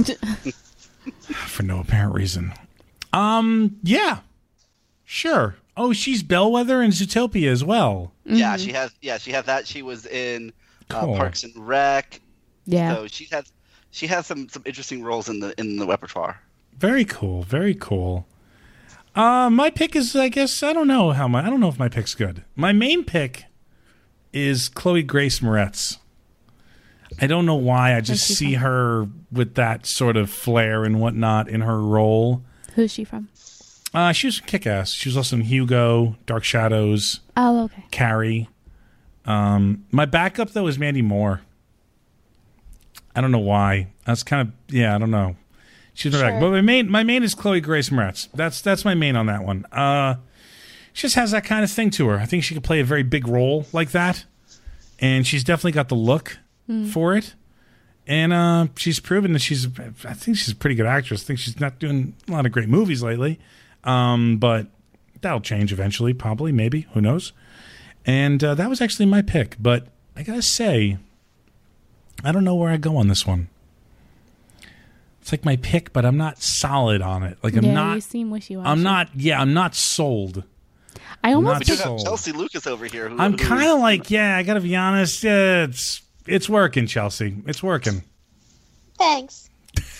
For no apparent reason. Yeah. Sure. Oh, she's Bellwether in Zootopia as well. Yeah, she has that. She was in Parks and Rec. Yeah. So she has some interesting roles in the repertoire. Very cool. Very cool. My pick is, I guess, I don't know if my pick's good. My main pick is Chloe Grace Moretz. I don't know why. I just see her with that sort of flair and whatnot in her role. Who's she from? She was Kick-Ass. She was also in Hugo, Dark Shadows. Oh, okay. Carrie. My backup, though, is Mandy Moore. I don't know why. That's kind of, I don't know. She's my back. But my main is Chloe Grace Moretz. That's my main on that one. She just has that kind of thing to her. I think she could play a very big role like that. And she's definitely got the look for it. And she's proven that I think she's a pretty good actress. I think she's not doing a lot of great movies lately. But that'll change eventually, probably, maybe. Who knows? And that was actually my pick. But I got to say, I don't know where I go on this one. It's like my pick, but I'm not solid on it. Like I'm not. You seem wishy-washy. I'm not sold. I almost. We do have Chelsea Lucas over here. I'm kind of like, I got to be honest. It's working, Chelsea. It's working. Thanks.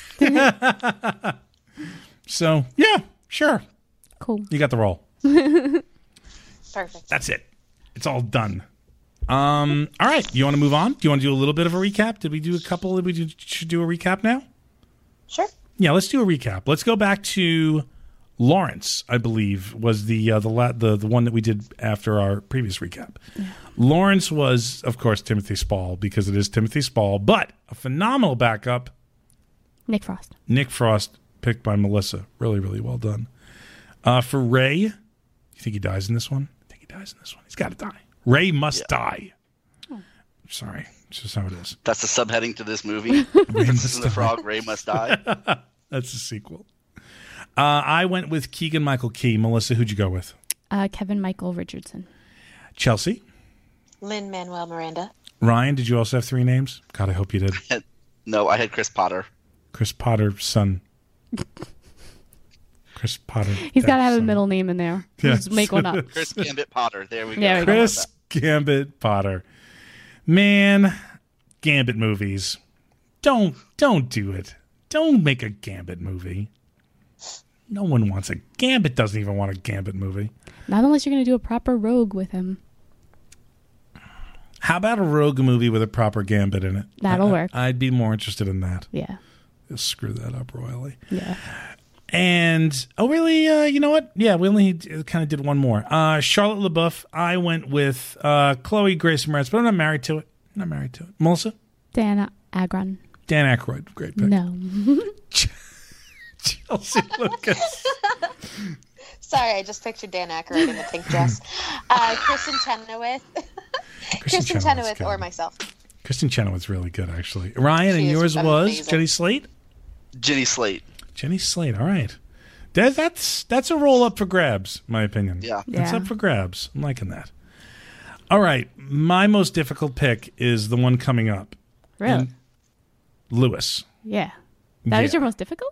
So yeah, sure. Cool. You got the role. Perfect. That's it. It's all done. All right. You want to move on? Do you want to do a little bit of a recap? Did we do a couple? Should do a recap now? Sure. Yeah, let's do a recap. Let's go back to Lawrence, I believe, was the one that we did after our previous recap. Yeah. Lawrence was, of course, Timothy Spall, because it is Timothy Spall, but a phenomenal backup. Nick Frost. Nick Frost, picked by Melissa. Really, really well done. For Ray, you think he dies in this one? I think he dies in this one. He's got to die. Ray must die. Oh. Sorry. It's just how it is. That's the subheading to this movie. Princess and the Frog, Ray Must Die. That's the sequel. I went with Keegan-Michael Key. Melissa, who'd you go with? Kevin Michael Richardson. Chelsea? Lin-Manuel Miranda. Ryan, did you also have three names? God, I hope you did. No, I had Chris Potter. Chris Potter's son. Chris Potter. He's got to have a middle name in there. Yes. Just make one up. Chris Gambit Potter. There we go. Yeah, Chris Gambit Potter. Man, Gambit movies. Don't do it. Don't make a Gambit movie. No one wants a Gambit. Doesn't even want a Gambit movie. Not unless you're going to do a proper Rogue with him. How about a Rogue movie with a proper Gambit in it? That'll work. I'd be more interested in that. Yeah. You'll screw that up royally. Yeah. And, really, you know what? Yeah, we only kind of did one more. Charlotte LaBeouf. I went with Chloe Grace Moretz, but I'm not married to it. Melissa? Dan Aykroyd. Dan Aykroyd. Great pick. No. Chelsea Lucas. Sorry, I just pictured Dan Aykroyd in the pink dress. Kristen Chenoweth. Kristen Chenoweth or myself. Kristen Chenoweth's really good, actually. Ryan, and yours was amazing. Jenny Slate? Jenny Slate. Jenny Slate, all right. That's a roll up for grabs, my opinion. Yeah. It's up for grabs. I'm liking that. All right. My most difficult pick is the one coming up. Really? Lewis. Yeah. That was your most difficult?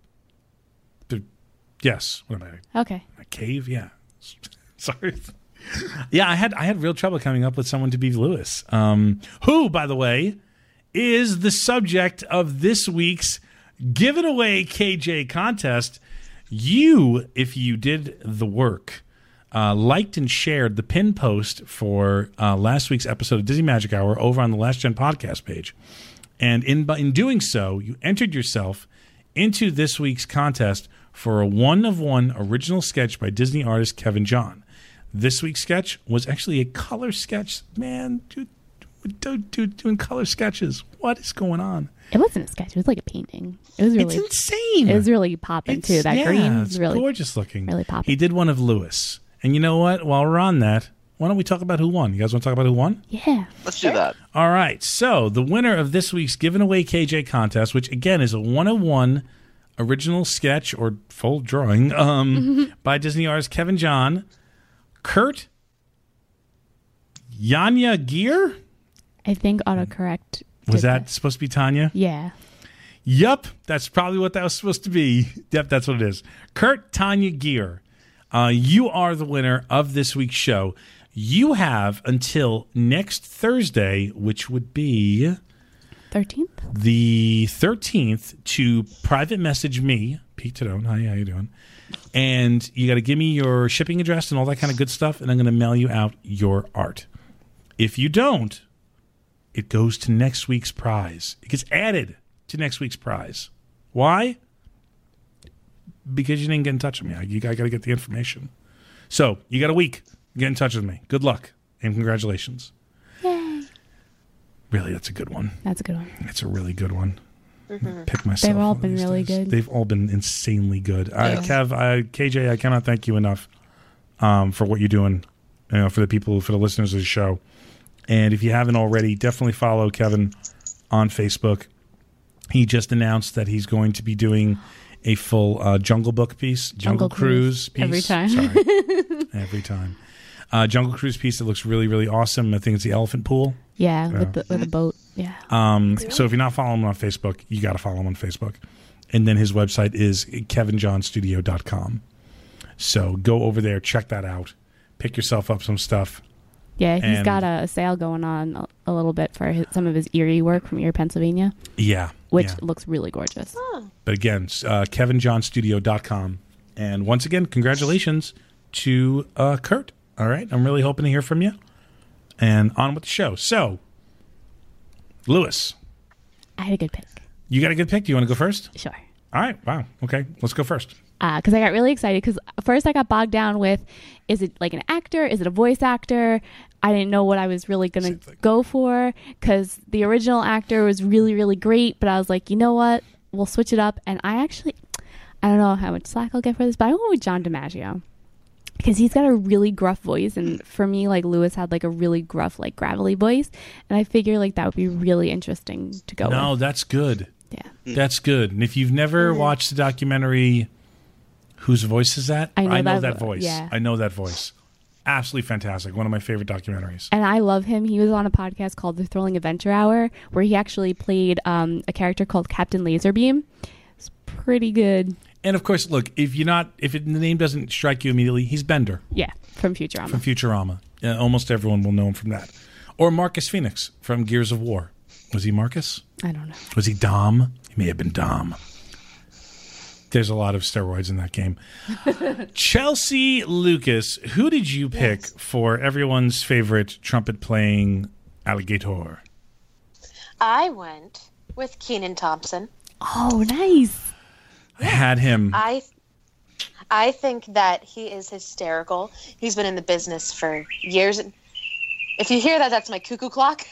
Yes. What am I? Okay. A cave? Yeah. Sorry. Yeah, I had real trouble coming up with someone to be Lewis. Who, by the way, is the subject of this week's Give It Away KJ contest. You, if you did the work, liked and shared the pin post for last week's episode of Disney Magic Hour over on the Last Gen podcast page. And in doing so, you entered yourself into this week's contest for a one-of-one original sketch by Disney artist Kevin John. This week's sketch was actually a color sketch. Man, dude, doing color sketches. What is going on? It wasn't a sketch. It was like a painting. It was really It's insane. It was really popping too. That green was it's really gorgeous looking. really popping. He did one of Lewis. And you know what? While we're on that, why don't we talk about who won? You guys want to talk about who won? Yeah. Let's do that. All right. So the winner of this week's Giving Away KJ contest, which again is a one-of-one original sketch or full drawing by Disney artist Kevin John, Kurt Yanya Gear. I think autocorrect. Was did that supposed to be Tanya? Yeah. Yup, that's probably what that was supposed to be. Yep, that's what it is. Kurt Tanya Gear, you are the winner of this week's show. You have until next Thursday, which would be 13th? the 13th, to private message me, Pete Tadone. Hi, how you doing? And you got to give me your shipping address and all that kind of good stuff, and I'm going to mail you out your art. If you don't, it goes to next week's prize. It gets added to next week's prize. Why? Because you didn't get in touch with me. I got to get the information. So you got a week. Get in touch with me. Good luck and congratulations. Yay. Really, that's a good one. That's a good one. It's a really good one. Pick myself. They've all one of been these really days. good. They've all been insanely good. Yes. KJ, I cannot thank you enough for what you're doing. For the people, for the listeners of the show. And if you haven't already, definitely follow Kevin on Facebook. He just announced that he's going to be doing a full Jungle Book piece, Jungle Cruise piece. Every time. Sorry. Every time. Jungle Cruise piece that looks really, really awesome. I think it's the Elephant Pool. Yeah, with the boat. Yeah. So if you're not following him on Facebook, you got to follow him on Facebook. And then his website is kevinjohnstudio.com. So go over there, check that out. Pick yourself up some stuff. Yeah, he's And- got a sale going on a little bit for some of his Erie work from Erie, Pennsylvania, Yeah. which yeah. looks really gorgeous. But again, kevinjohnstudio.com. And once again, congratulations to Kurt. All right. I'm really hoping to hear from you. And on with the show. So, Lewis, I had a good pick. you got a good pick. Do you want to go first? Sure. All right. Wow. Okay. Let's go first. Because I got really excited because first I got bogged down with, is it like an actor? Is it a voice actor? I didn't know what I was really going Same to thing. go for because the original actor was really, really great. But I was like, you know what? We'll switch it up. And I don't know how much slack I'll get for this, but I went with John DiMaggio because he's got a really gruff voice. And for me, like Lewis had like a really gruff, like gravelly voice. And I figure like that would be really interesting to go No, with. that's good. Yeah. That's good. And if you've never watched the documentary, Whose Voice Is That? I know that that voice. yeah. I know that voice. Absolutely fantastic. One of my favorite documentaries. And I love him. He was on a podcast called The Thrilling Adventure Hour, where he actually played a character called Captain Laserbeam. It's pretty good. And of course, look, if the name doesn't strike you immediately, he's Bender Yeah, from Futurama. from Futurama. Almost everyone will know him from that. Or Marcus Phoenix from Gears of War. Was he Marcus? I don't know. Was he Dom? He may have been Dom. There's a lot of steroids in that game. Chelsea Lucas, who did you pick for everyone's favorite trumpet-playing alligator? I went with Kenan Thompson. Oh, nice. I had him. I think that he is hysterical. He's been in the business for years. If you hear that, that's my cuckoo clock.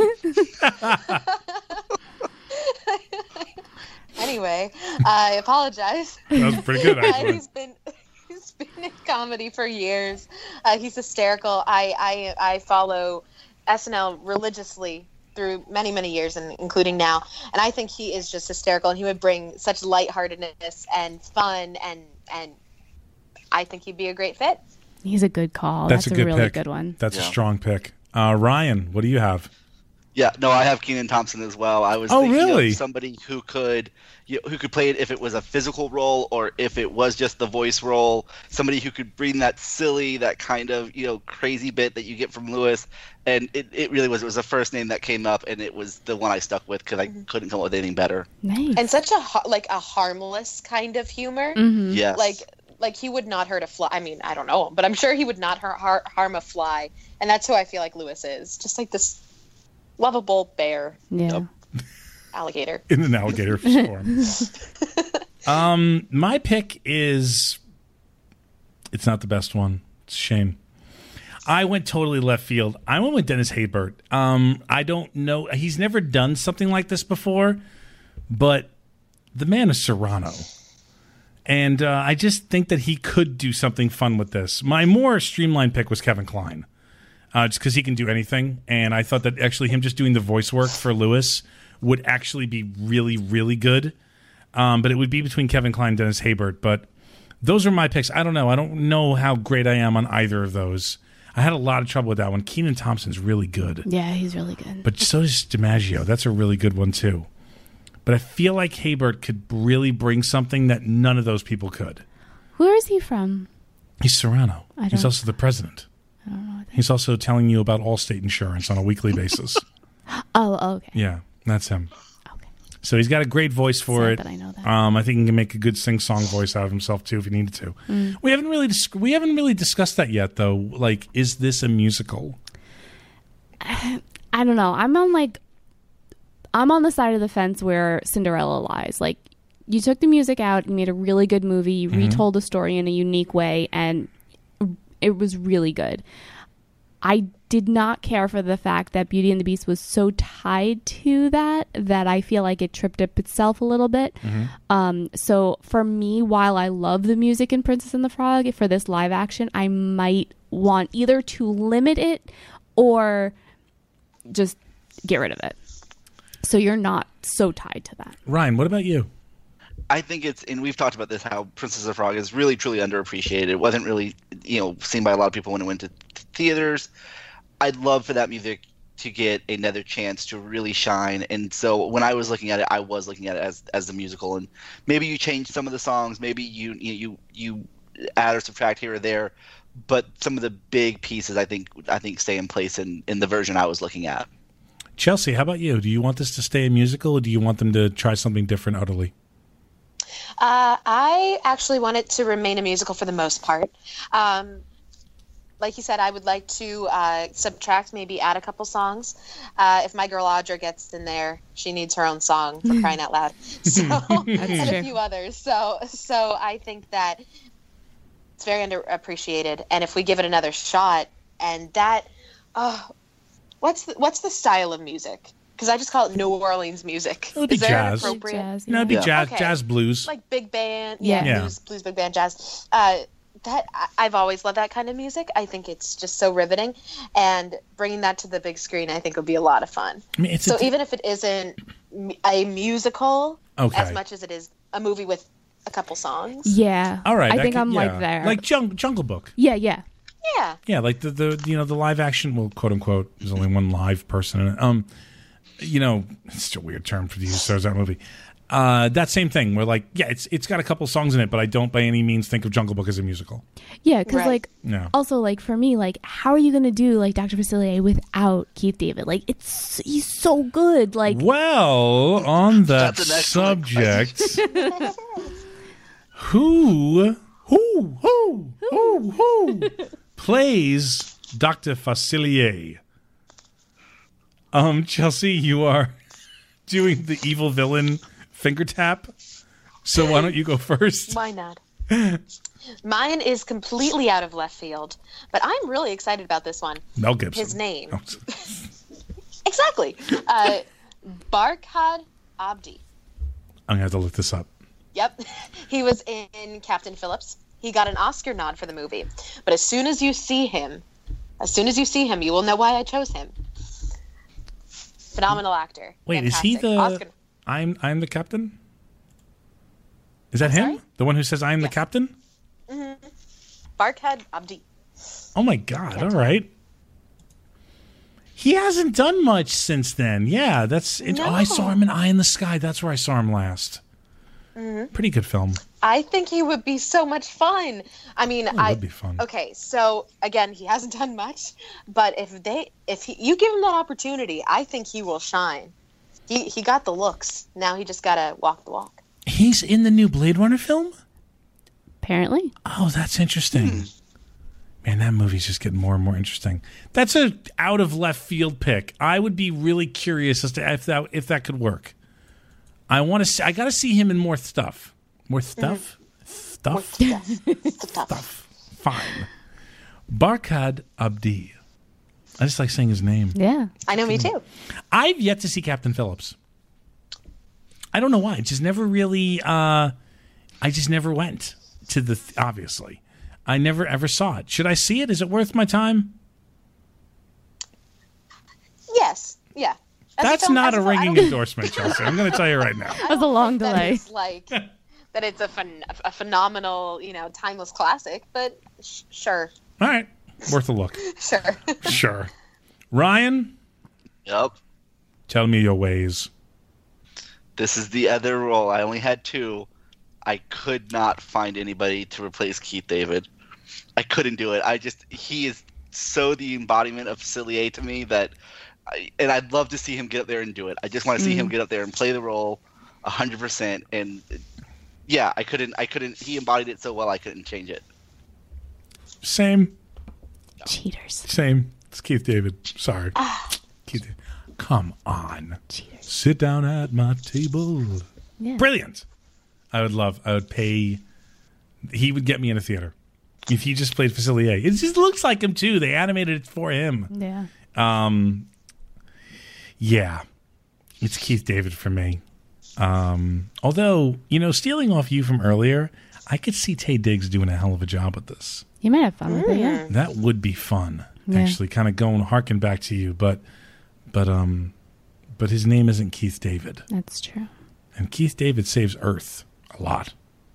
Anyway, I apologize. That was pretty good, actually. he's been in comedy for years. He's hysterical. I follow SNL religiously through many, many years, and including now. And I think he is just hysterical, and he would bring such lightheartedness and fun, and I think he'd be a great fit. He's a good call. That's That's a good really pick. good one. That's a Yeah. strong pick. Ryan, what do you have? Yeah, no, I have Kenan Thompson as well. I was Oh, thinking really? of somebody who could play it if it was a physical role or if it was just the voice role. Somebody who could bring that silly, that kind of crazy bit that you get from Lewis. And it really was. It was the first name that came up, and it was the one I stuck with because I couldn't come up with anything better. Nice. And such a harmless kind of humor. Mhm. Yes, Like like he would not hurt a fly. I mean, I don't know, but I'm sure he would not harm a fly. And that's who I feel like Lewis is. Just like this lovable bear. Yeah. Alligator. In an alligator form. My pick is... It's not the best one. It's a shame. I went totally left field. I went with Dennis Haysbert. I don't know. He's never done something like this before, but the man is Serrano. And I just think that he could do something fun with this. My more streamlined pick was Kevin Kline, just because he can do anything. And I thought that actually him just doing the voice work for Lewis would actually be really, really good. But it would be between Kevin Kline and Dennis Haysbert. But those are my picks. I don't know. I don't know how great I am on either of those. I had a lot of trouble with that one. Kenan Thompson's really good. Yeah, he's really good. But so does DiMaggio. That's a really good one, too. But I feel like Haysbert could really bring something that none of those people could. Where is he from? He's Serrano. He's also the president. I don't know. He's also telling you about Allstate insurance on a weekly basis. Oh, okay. Yeah, that's him. Okay. So he's got a great voice for it. That I know that. I think he can make a good sing-song voice out of himself, too, if he needed to. We haven't really discussed that yet, though. Like, is this a musical? I don't know. I'm on the side of the fence where Cinderella lies. Like, you took the music out, you made a really good movie, you retold the story in a unique way, and it was really good. I did not care for the fact that Beauty and the Beast was so tied to that I feel like it tripped up itself a little bit. So for me, while I love the music in Princess and the Frog, for this live action, I might want either to limit it or just get rid of it. So you're not so tied to that. Ryan, what about you? I think and we've talked about this, how Princess of the Frog is really, truly underappreciated. It wasn't really, seen by a lot of people when it went to theaters. I'd love for that music to get another chance to really shine. And so when I was looking at it, I was looking at it as the musical. And maybe you change some of the songs, maybe you add or subtract here or there, but some of the big pieces I think stay in place in the version I was looking at. Chelsea, how about you? Do you want this to stay a musical, or do you want them to try something different utterly? I actually want it to remain a musical for the most part. Like you said, I would like to subtract, maybe add a couple songs. If my girl Audra gets in there, she needs her own song, for crying out loud. So, and a few others. So I think that it's very underappreciated. And if we give it another shot, and that, what's the style of music? Because I just call it New Orleans music. It would be jazz. Jazz, yeah. No, it'd be jazz, Okay. Jazz blues. Like big band, Yeah. blues, big band, jazz. That I've always loved that kind of music. I think it's just so riveting, and bringing that to the big screen, I think, would be a lot of fun. I mean, even if it isn't a musical, Okay. as much as it is a movie with a couple songs. Yeah. All right. I think I'm like there. Like Jungle Book. Yeah. Yeah. Yeah, like the live action, well, quote unquote, there's only one live person in it. It's such a weird term for the use of that movie. That same thing where, like, yeah, it's got a couple songs in it, but I don't by any means think of Jungle Book as a musical. Yeah, because Right. also, like, for me, like, how are you going to do, like, Dr. Facilier without Keith David? Like, he's so good. Like, Well, on that That's an excellent subject, who plays Dr. Facilier? Chelsea, you are doing the evil villain finger tap. So why don't you go first? Why not? Mine is completely out of left field, but I'm really excited about this one. Mel Gibson. His name. Oh. Exactly. Barkhad Abdi. I'm going to have to look this up. Yep. He was in Captain Phillips. He got an Oscar nod for the movie. But as soon as you see him, you will know why I chose him. Phenomenal actor. Wait, Fantastic. is he the Oscar. I'm the captain? Is that him? sorry? The one who says I am the Yes. captain? Barkhad Abdi. Oh my god, all right. He hasn't done much since then. Yeah, that's it. No. Oh, I saw him in Eye in the Sky. That's where I saw him last. Pretty good film. I think he would be so much fun. I mean, It would be fun. Okay, so again, he hasn't done much, but if you give him that opportunity, I think he will shine. He got the looks. Now he just gotta walk the walk. He's in the new Blade Runner film? Apparently. Oh, that's interesting. Man, that movie's just getting more and more interesting. That's a out of left field pick. I would be really curious as to if that could work. I want to. I got to see him in more stuff. More stuff. Stuff. Stuff. Fine. Barkhad Abdi. I just like saying his name. Yeah. I know, me too. I've yet to see Captain Phillips. I don't know why. It just never really. I just never went to the. Obviously. I never ever saw it. Should I see it? Is it worth my time? Yes. Yeah. That's not a ringing endorsement, Chelsea. I'm going to tell you right now. That was a long delay. It's like that it's a phenomenal, timeless classic, but sure. All right. Worth a look. Sure. Sure. Ryan, Yup. tell me your ways. This is the other role. I only had 2. I could not find anybody to replace Keith David. I couldn't do it. He is so the embodiment of Facilier to me that, and I'd love to see him get up there and do it. I just want to see him get up there and play the role 100%. And yeah, I couldn't, he embodied it so well, I couldn't change it. Same. Cheaters. Same. It's Keith David. Sorry. Keith David. Come on. Cheaters. Sit down at my table. Yeah. Brilliant. I would pay. He would get me in a theater if he just played Facilier. It just looks like him too. They animated it for him. Yeah. Yeah. It's Keith David for me. Although, stealing off you from earlier, I could see Taye Diggs doing a hell of a job with this. You might have fun with it, yeah. That would be fun. Yeah. Actually, kind of harken back to you, but his name isn't Keith David. That's true. And Keith David saves Earth a lot.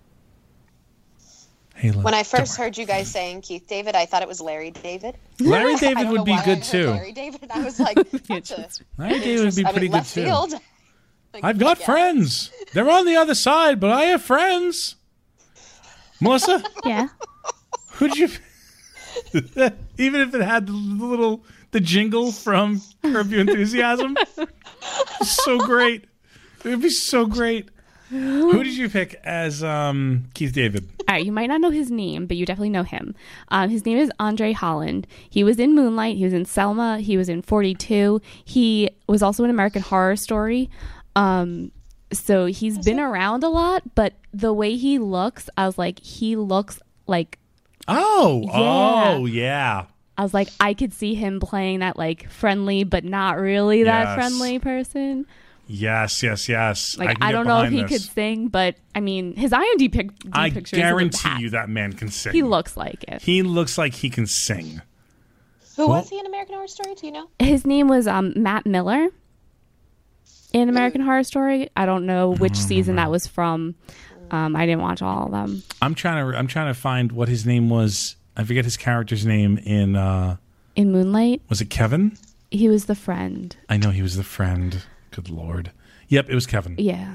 Hey, When I first heard you guys saying Keith David, I thought it was Larry David. Larry I David don't would know be why I good heard too. Larry David, I was like, Larry David would be pretty good left too. field. I've got friends. They're on the other side, but I have friends. Melissa, Yeah. who'd you? Even if it had the jingle from Curb Your Enthusiasm, so great. It would be so great. Who did you pick as Keith David? All right, you might not know his name, but you definitely know him. His name is Andre Holland. He was in Moonlight. He was in Selma. He was in 42. He was also in American Horror Story. So he's been around a lot, but the way he looks, I was like, he looks like... Oh, yeah. I was like, I could see him playing that, like, friendly, but not really that Yes. friendly person. Yes. Like, I don't know if he could sing, but, I mean, his IMDb picture I is guarantee you that man can sing. He looks like it. He looks like he can sing. Who was he in American Horror Story? Do you know? His name was Matt Miller in American Horror Story. I don't know which season that was from. I didn't watch all of them. I'm trying to find what his name was. I forget his character's name in Moonlight. Was it Kevin? He was the friend. I know he was the friend. Good Lord. Yep, it was Kevin. Yeah.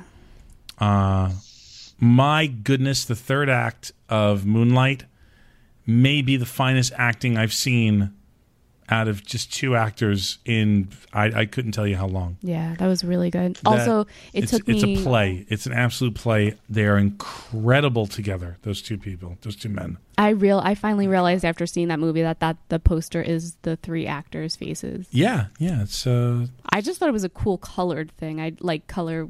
My goodness, the third act of Moonlight may be the finest acting I've seen out of just 2 actors in I couldn't tell you how long. Yeah, that was really good. Also, it's a play. It's an absolute play. They are incredible together, those 2 people, those 2 men. I finally realized after seeing that movie that the poster is the 3 actors' faces. Yeah, it's I just thought it was a cool colored thing. I like color,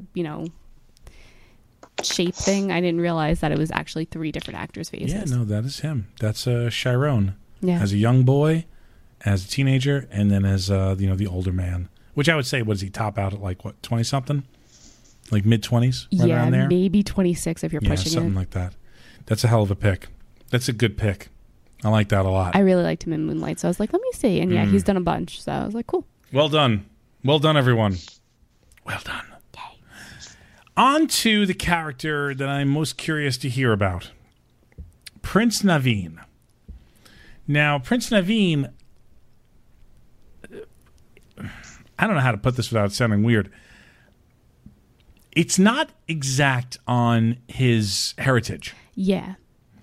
shape thing. I didn't realize that it was actually 3 different actors' faces. yeah, no, that is him. That's Chiron. Yeah. As a young boy, as a teenager, and then as the older man. Which I would say, what does he top out at, like, what, 20-something? Like mid-20s? Right around there? Maybe 26 if you're pushing something it. like that. That's a hell of a pick. That's a good pick. I like that a lot. I really liked him in Moonlight, so I was like, let me see. And yeah, he's done a bunch, so I was like, cool. Well done. Well done, everyone. Well done. Okay. On to the character that I'm most curious to hear about. Prince Naveen. Now, Prince Naveen, I don't know how to put this without sounding weird. It's not exact on his heritage. Yeah.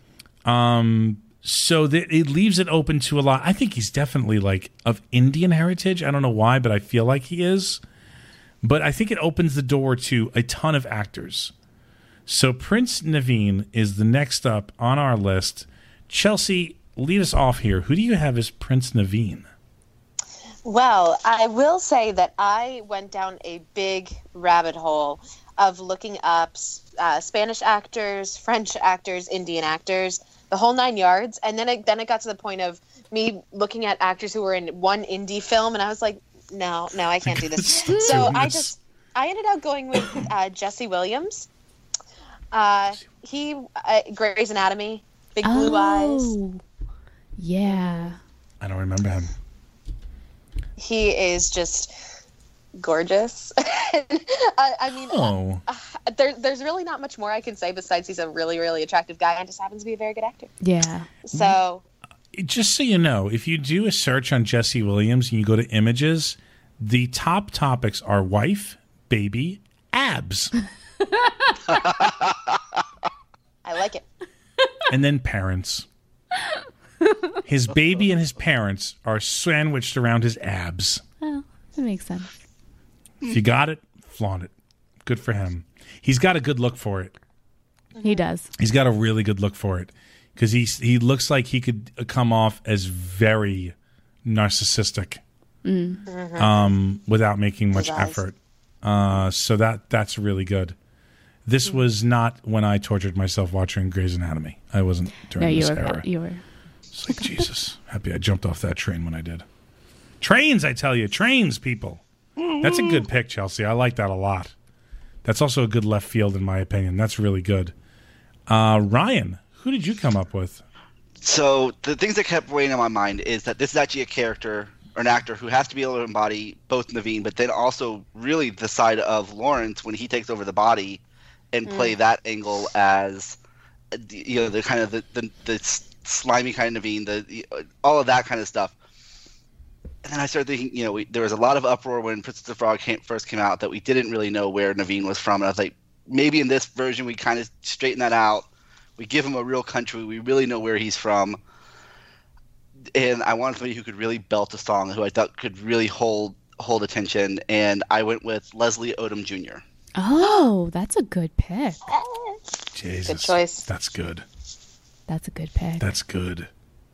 So that it leaves it open to a lot. I think he's definitely like of Indian heritage. I don't know why, but I feel like he is. But I think it opens the door to a ton of actors So Prince Naveen is the next up on our list. Chelsea, lead us off here. Who do you have as Prince Naveen? Well, I will say that I went down a big rabbit hole of looking up Spanish actors, French actors, Indian actors, the whole 9 yards. And then it got to the point of me looking at actors who were in one indie film, and I was like, no, I can't do this. So I ended up going with Jesse Williams. He Grey's Anatomy, big blue eyes. Yeah. I don't remember him. He is just gorgeous. I mean, there's really not much more I can say besides he's a really, really attractive guy and just happens to be a very good actor. Yeah. So, just so you know, if you do a search on Jesse Williams and you go to images, the top topics are wife, baby, abs. I like it. And then parents. His baby and his parents are sandwiched around his abs. Oh, that makes sense. If you got it, flaunt it. Good for him. He's got a good look for it. He does. He's got a really good look for it because he looks like he could come off as very narcissistic without making much effort. So that's really good. This was not when I tortured myself watching Grey's Anatomy. I wasn't during this era. You were. It's like, Jesus, happy I jumped off that train when I did. Trains, I tell you. Trains, people. That's a good pick, Chelsea. I like that a lot. That's also a good left field, in my opinion. That's really good. Ryan, who did you come up with? So the things that kept weighing on my mind is that this is actually a character or an actor who has to be able to embody both Naveen, but then also really the side of Lawrence when he takes over the body and play that angle as, the kind of the slimy kind of Naveen, all of that kind of stuff. And then I started thinking, there was a lot of uproar when Princess of the Frog first came out that we didn't really know where Naveen was from. And I was like, maybe in this version we kind of straighten that out. We give him a real country. We really know where he's from. And I wanted somebody who could really belt a song, who I thought could really hold attention. And I went with Leslie Odom Jr. Oh, that's a good pick. Jesus. Good choice. That's good. That's a good pick. That's good.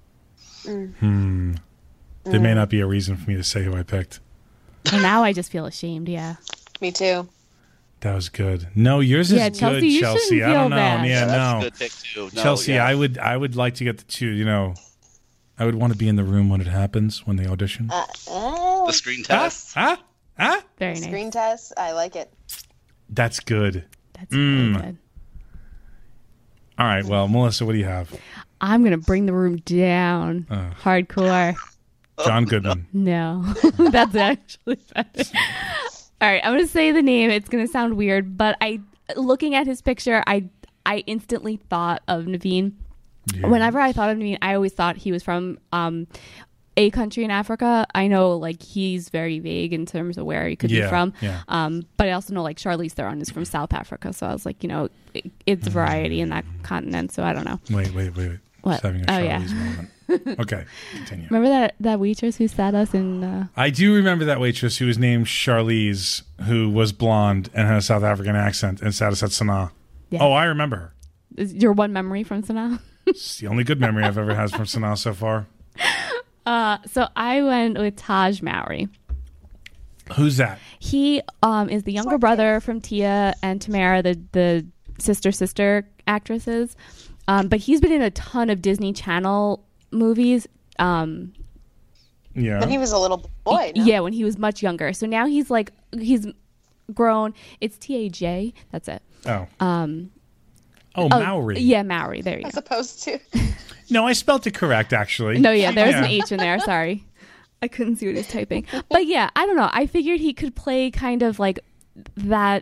There may not be a reason for me to say who I picked. Well, now I just feel ashamed, yeah. Me too. That was good. No, yours is Chelsea, good, you Chelsea. shouldn't I don't feel know. bad. Yeah, That's no. a good pick too. No, Chelsea, yeah. I would like to get the two, I would want to be in the room when it happens, when they audition. The screen test. Huh? Very nice. Screen test. I like it. That's good. That's really good. All right, well, Melissa, what do you have? I'm going to bring the room down. Hardcore. John Goodman. No, that's actually better. All right, I'm going to say the name. It's going to sound weird, but looking at his picture, I instantly thought of Naveen. Yeah. Whenever I thought of Naveen, I always thought he was from a country in Africa. I know, he's very vague in terms of where he could be from. Yeah. But I also know, Charlize Theron is from South Africa. So I was like, it's variety in that continent. So I don't know. Wait. What? Just having a Charlize moment. Okay, continue. Remember that waitress who sat us in... I do remember that waitress who was named Charlize, who was blonde and had a South African accent and sat us at Sanaa. Yeah. Oh, I remember her. Is your one memory from Sanaa? It's the only good memory I've ever had from Sanaa so far. So I went with Taj Mowry. Who's that? He is the younger brother from Tia and Tamara, the sister actresses. But he's been in a ton of Disney Channel movies. Yeah. When he was a little boy. No? Yeah, when he was much younger. So now he's grown. It's T-A-J. That's it. Oh. Mowry. Yeah, Mowry. There you go. As opposed to... No, I spelt it correct, actually. No, yeah, there's an H in there. Sorry. I couldn't see what he was typing. But yeah, I don't know. I figured he could play kind of like that,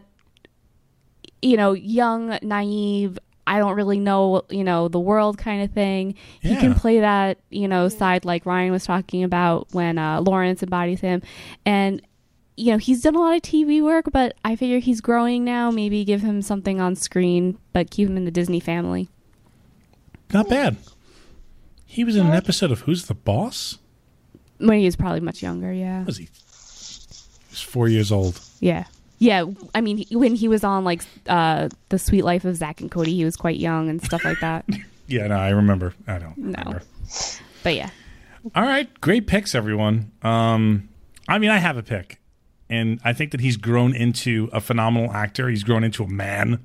young, naive, I don't really know, the world kind of thing. Yeah. He can play that, side like Ryan was talking about when Lawrence embodies him. And, he's done a lot of TV work, but I figure he's growing now. Maybe give him something on screen, but keep him in the Disney family. Not bad. He was in an episode of Who's the Boss? When he was probably much younger, yeah. Was he? He was 4 years old. Yeah. Yeah, I mean, when he was on like The Sweet Life of Zack and Cody, he was quite young and stuff like that. Yeah, no, I remember. I don't remember. But yeah. All right, great picks, everyone. I mean, I have a pick, and I think that he's grown into a phenomenal actor. He's grown into a man.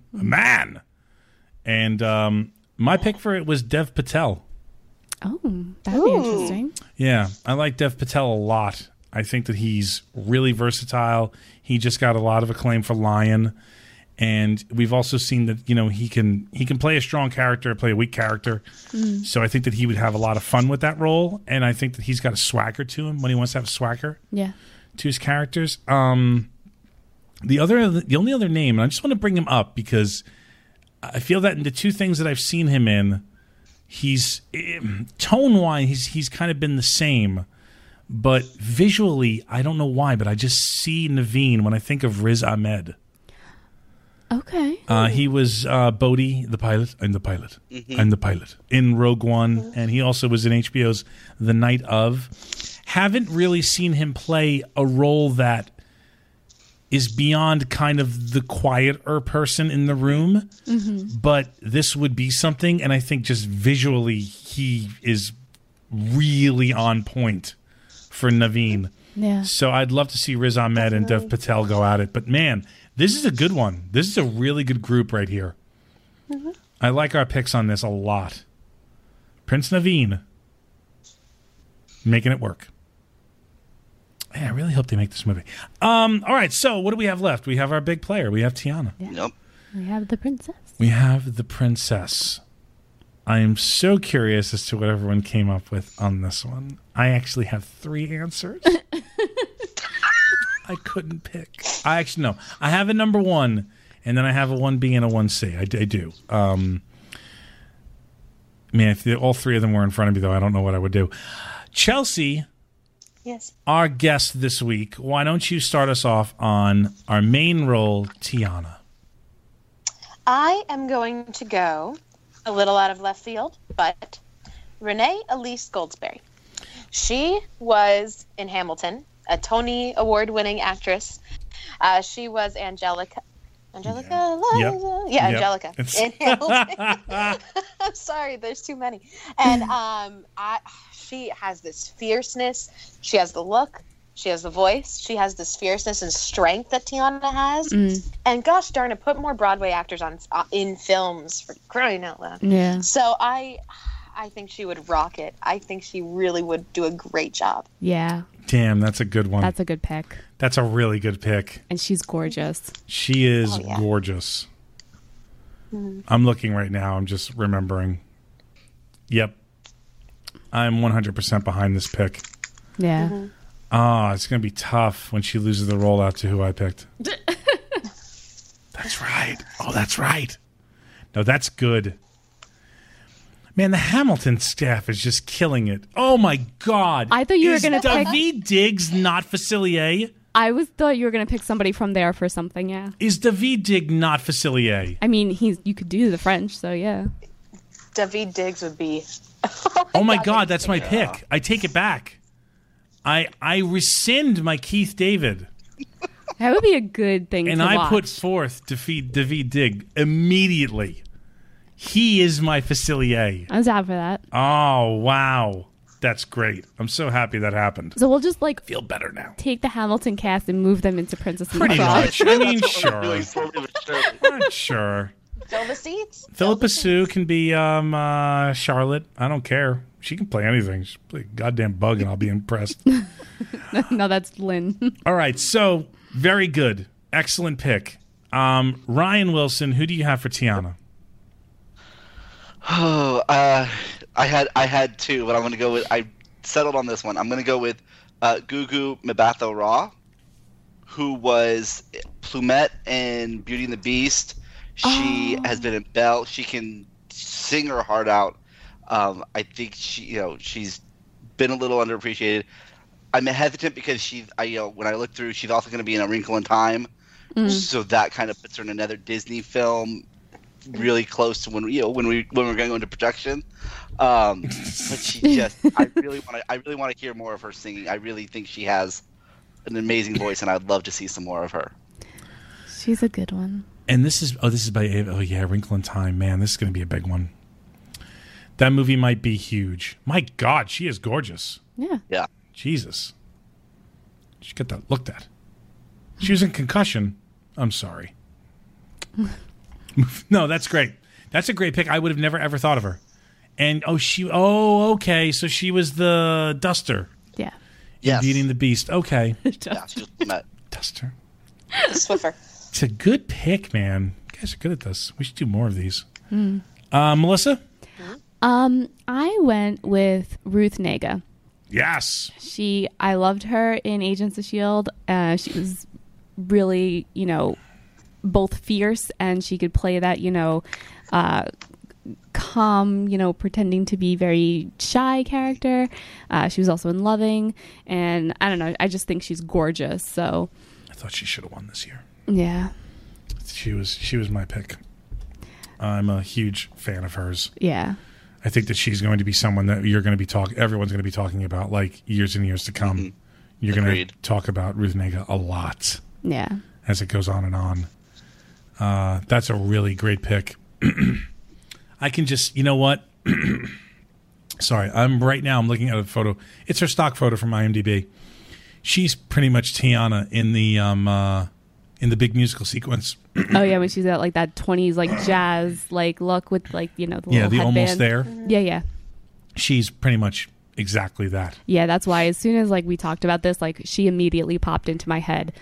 And my pick for it was Dev Patel. Oh, that'd be interesting. Yeah, I like Dev Patel a lot. I think that he's really versatile. He just got a lot of acclaim for Lion, and we've also seen that he can play a strong character, play a weak character. So I think that he would have a lot of fun with that role, and I think that he's got a swagger to him when he wants to have a swagger. Yeah. To his characters. The only other name, and I just want to bring him up because I feel that in the two things that I've seen him in, he's tone-wise, he's kind of been the same. But visually, I don't know why, but I just see Naveen when I think of Riz Ahmed. Okay. He was Bodhi, the pilot. I'm the pilot. I'm the pilot in Rogue One, and he also was in HBO's The Night Of. Haven't really seen him play a role that is beyond kind of the quieter person in the room, but this would be something, and I think just visually he is really on point for Naveen. Yeah. So I'd love to see Riz Ahmed and Dev Patel go at it. But man, this is a good one. This is a really good group right here. I like our picks on this a lot. Prince Naveen. Making it work. Man, I really hope they make this movie. All right, so what do we have left? We have our big player. We have Tiana. Yeah. Yep. We have the princess. We have the princess. I am so curious as to what everyone came up with on this one. I actually have 3 answers. I couldn't pick. I have a number 1, and then I have a 1B and a 1C. I do. Man, if all 3 of them were in front of me, though, I don't know what I would do. Chelsea, Yes. our guest this week, why don't you start us off on our main role, Tiana? I am going to go a little out of left field, but Renee Elise Goldsberry. She was in Hamilton, a Tony Award-winning actress. She was Angelica. Angelica? Yep. Yeah, Yep. Angelica in Hamilton. I'm sorry, there's too many. And she has this fierceness. She has the look. She has the voice. She has this fierceness and strength that Tiana has. And gosh darn it, put more Broadway actors on in films, for crying out loud. Yeah. So I think she would rock it. I think she really would do a great job. Yeah. Damn, that's a good one. That's a good pick. That's a really good pick. And she's gorgeous. She is Oh, yeah. gorgeous. I'm looking right now. I'm just remembering. Yep. I'm 100% behind this pick. Yeah. Oh, it's going to be tough when she loses the role out to who I picked. That's right. Oh, that's right. No, that's good. Man, the Hamilton staff is just killing it. Oh, my God. I thought you were gonna pick- David Diggs not Facilier? Thought you were going to pick somebody from there for something, yeah. Is David Diggs not Facilier? I mean, you could do the French, so yeah. David Diggs would be. Oh, my God, that's my pick. I take it back. I rescind my Keith David. That would be a good thing And to I watch. put forth David Diggs immediately. He is my Facilier. I was out for that. Oh, wow. That's great. I'm so happy that happened. So we'll just Feel better now. take the Hamilton cast and move them into Princess and the Pretty Frog. much. I mean, That's what we're doing sure. slowly but surely. Sure. Fill the seats. Philippa Sue can be Charlotte. I don't care. She can play anything. She can play a goddamn bug and I'll be impressed. No, that's Lynn. All right. So, very good. Excellent pick. Ryan Wilson, who do you have for Tiana? Oh, I had 2, but I'm going to go with. I settled on this one. I'm going to go with Gugu Mbatha Raw, who was Plumette in Beauty and the Beast. She has been in Belle. She can sing her heart out. I think she's been a little underappreciated. I'm hesitant because when I look through, she's also going to be in A Wrinkle in Time, so that kind of puts her in another Disney film, really close to when we're going to go into production. But she just, I really want to hear more of her singing. I really think she has an amazing voice, and I'd love to see some more of her. She's a good one. And this is by Wrinkle in Time. Man, this is going to be a big one. That movie might be huge. My God, she is gorgeous. Yeah. Yeah. Jesus. She got that looked at. She was in Concussion. I'm sorry. No, that's great. That's a great pick. I would have never ever thought of her. And okay. So she was the Duster. Yeah. Yes. Beating the Beast. Okay. Yeah, she was met. Duster. The Swiffer. It's a good pick, man. You guys are good at this. We should do more of these. Melissa? I went with Ruth Negga. Yes. I loved her in Agents of S.H.I.E.L.D. She was really, both fierce, and she could play that, calm, pretending to be very shy character. She was also in Loving, and I don't know, I just think she's gorgeous. So I thought she should have won this year. yeah. She was my pick. I'm a huge fan of hers. Yeah. I think that she's going to be someone that everyone's going to be talking about like years and years to come. Mm-hmm. You're going Agreed. to talk about Ruth Negga a lot Yeah. as it goes on and on. That's a really great pick. I can just, you know what? Sorry, I'm looking at a photo. It's her stock photo from IMDb. She's pretty much Tiana in the big musical sequence. Oh yeah, when she's at like that 20s like jazz like look with like the little The headband. Almost There. Yeah. She's pretty much exactly that. Yeah, that's why as soon as like we talked about this, like she immediately popped into my head.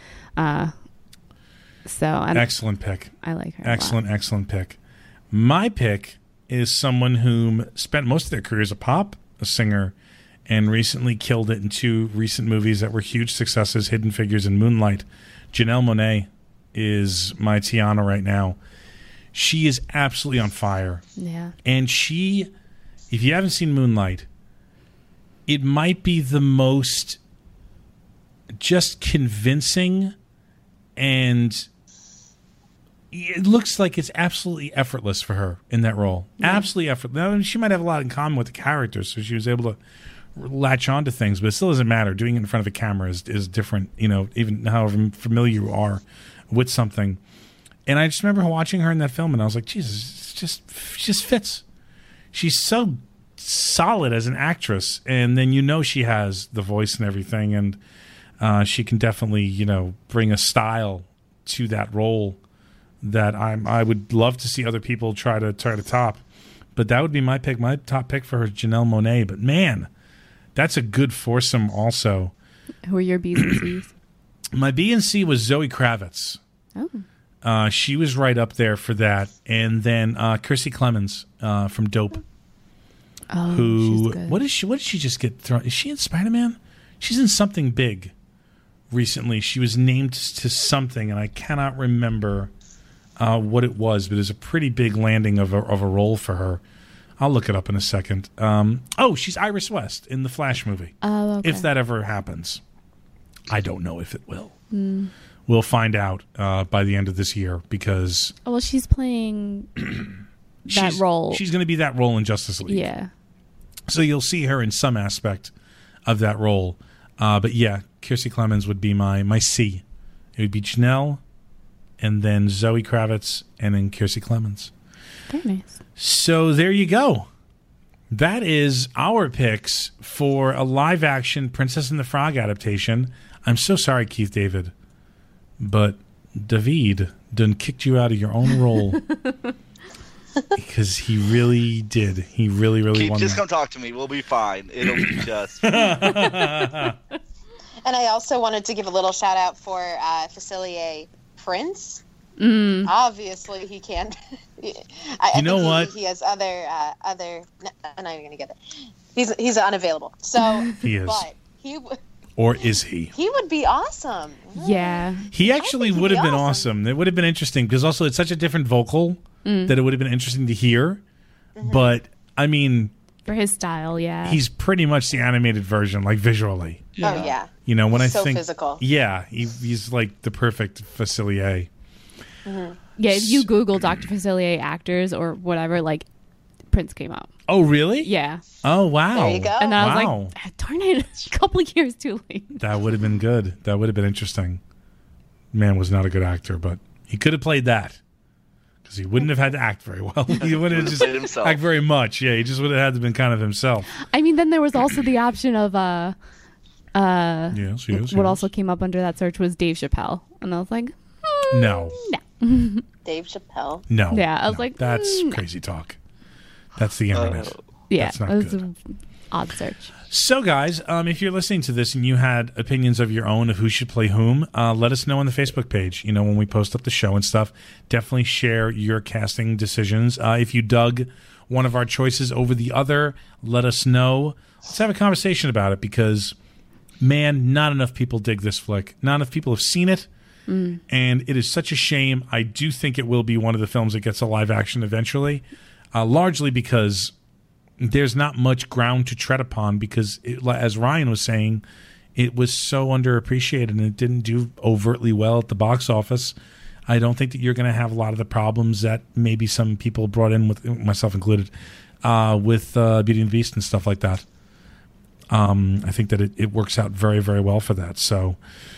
Excellent pick. I like her. Excellent pick. My pick is someone who spent most of their career as a singer, and recently killed it in two recent movies that were huge successes, Hidden Figures and Moonlight. Janelle Monáe is my Tiana right now. She is absolutely on fire. Yeah. And if you haven't seen Moonlight, it might be the most just convincing, and it looks like it's absolutely effortless for her in that role. Yeah. Absolutely effortless. Now, she might have a lot in common with the character, so she was able to latch on to things, but it still doesn't matter. Doing it in front of a camera is different, even however familiar you are with something. And I just remember watching her in that film, and I was like, Jesus, she just fits. She's so solid as an actress, and then she has the voice and everything, and she can definitely, bring a style to that role that I would love to see other people try to top. But that would be my pick. My top pick for her is Janelle Monáe. But man, that's a good foursome also. Who are your B's and C's? My B and C was Zoe Kravitz. Oh. She was right up there for that. And then Kiersey Clemons from Dope. Oh, who, she's good. what did she just get thrown? Is she in Spider-Man? She's in something big recently. She was named to something, and I cannot remember what it was, but it was a pretty big landing of a role for her. I'll look it up in a second. She's Iris West in the Flash movie. Oh, okay. If that ever happens. I don't know if it will. We'll find out by the end of this year, because... Oh, well, she's playing that role. She's going to be that role in Justice League. Yeah. So you'll see her in some aspect of that role. But yeah, Kiersey Clemons would be my C. It would be Janelle, and then Zoe Kravitz, and then Kiersey Clemons. Very nice. So there you go. That is our picks for a live-action Princess and the Frog adaptation. I'm so sorry, Keith David, but David done kicked you out of your own role. Because he really did. He really Keith, won. Just come talk to me. We'll be fine. It'll be just. And I also wanted to give a little shout out for Facilier Prince. Obviously, he can't. You know what? He has other. No, I'm not even gonna get it. He's unavailable. So He is. But Or is he? he would be awesome. Yeah. He actually think he'd would have be been awesome. awesome. It would have been interesting, because also it's such a different vocal that it would have been interesting to hear. But, I mean, For his style, yeah. he's pretty much the animated version, like visually. Yeah. Oh yeah. When I So think... physical. Yeah, he's like the perfect Facilier. Yeah, if you Google Dr. Facilier actors or whatever, like, Prince came up. Oh, really? Yeah. Oh, wow. There you go. And then I was Wow. like, darn it, it's a couple of years too late. That would have been good. That would have been interesting. Man was not a good actor, but He could have played that because he wouldn't have had to act very well. He wouldn't have just played himself. act very much. Yeah, he just would have had to been kind of himself. I mean, then there was also the option of Yes. what also came up under that search was Dave Chappelle, and I was like, No. Dave Chappelle. No. Yeah, I was no. like, That's no. Crazy talk. That's the internet. yeah, That's not it was good. an odd search. So, guys, if you're listening to this and you had opinions of your own of who should play whom, let us know on the Facebook page. You know, when we post up the show and stuff, definitely share your casting decisions. If you dug one of our choices over the other, let us know. Let's have a conversation about it because, man, not enough people dig this flick. Not enough people have seen it. And it is such a shame. I do think it will be one of the films that gets a live action eventually, largely because there's not much ground to tread upon because, as Ryan was saying, it was so underappreciated and it didn't do overtly well at the box office. I don't think that you're going to have a lot of the problems that maybe some people brought in, with myself included, with Beauty and the Beast and stuff like that. I think that it works out very, very well for that. So,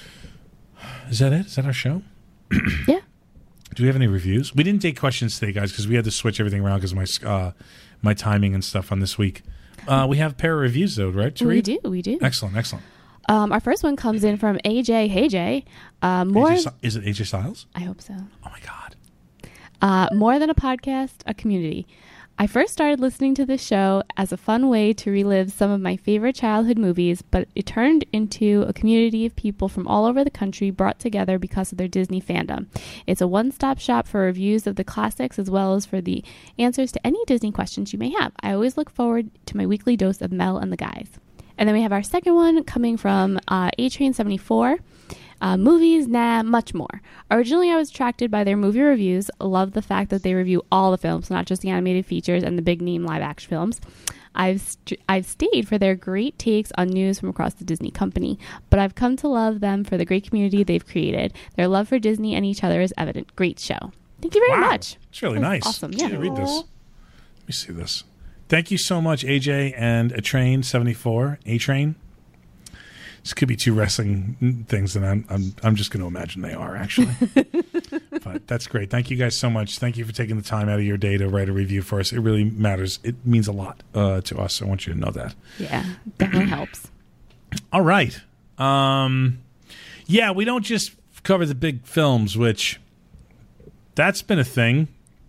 is that it? Is that our show? Yeah. Do we have any reviews? We didn't take questions today, guys, because we had to switch everything around because of my timing and stuff on this week. We have a pair of reviews, though, right? To read? We do. Excellent. Our first one comes in from AJ. Hey, Jay. Is it AJ Styles? I hope so. Oh, my God. More than a podcast, a community. I first started listening to this show as a fun way to relive some of my favorite childhood movies, but it turned into a community of people from all over the country brought together because of their Disney fandom. It's a one-stop shop for reviews of the classics as well as for the answers to any Disney questions you may have. I always look forward to my weekly dose of Mel and the guys. And then we have our second one coming from A-Train74. Movies, nah, much more. Originally, I was attracted by their movie reviews. Love the fact that they review all the films, not just the animated features and the big name live action films. I've stayed for their great takes on news from across the Disney company, but I've come to love them for the great community they've created. Their love for Disney and each other is evident. Great show. Thank you very much. It's really nice. Awesome. Yeah. Read this. Let me see this. Thank you so much, AJ and A-Train74. A-Train. This could be two wrestling things, and I'm just going to imagine they are, actually. But that's great. Thank you guys so much. Thank you for taking the time out of your day to write a review for us. It really matters. It means a lot to us. I want you to know that. Yeah, definitely helps. All right. Yeah, we don't just cover the big films, which that's been a thing.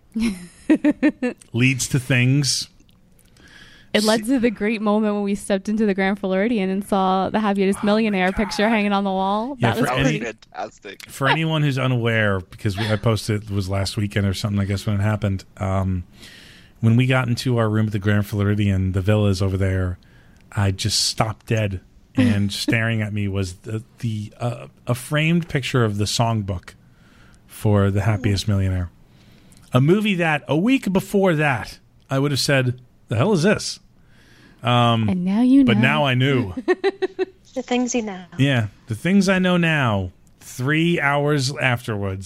Leads to things. It led to the great moment when we stepped into the Grand Floridian and saw the Happiest Millionaire picture hanging on the wall. Yeah, That was pretty. Fantastic. For anyone who's unaware, because I posted, it was last weekend or something, I guess, when it happened. When we got into our room at the Grand Floridian, the villas over there, I just stopped dead. And staring at me was a framed picture of the songbook for The Happiest Millionaire. A movie that a week before that, I would have said, the hell is this? And now you know. But now I knew. The things you know. Yeah, the things I know now, 3 hours afterwards.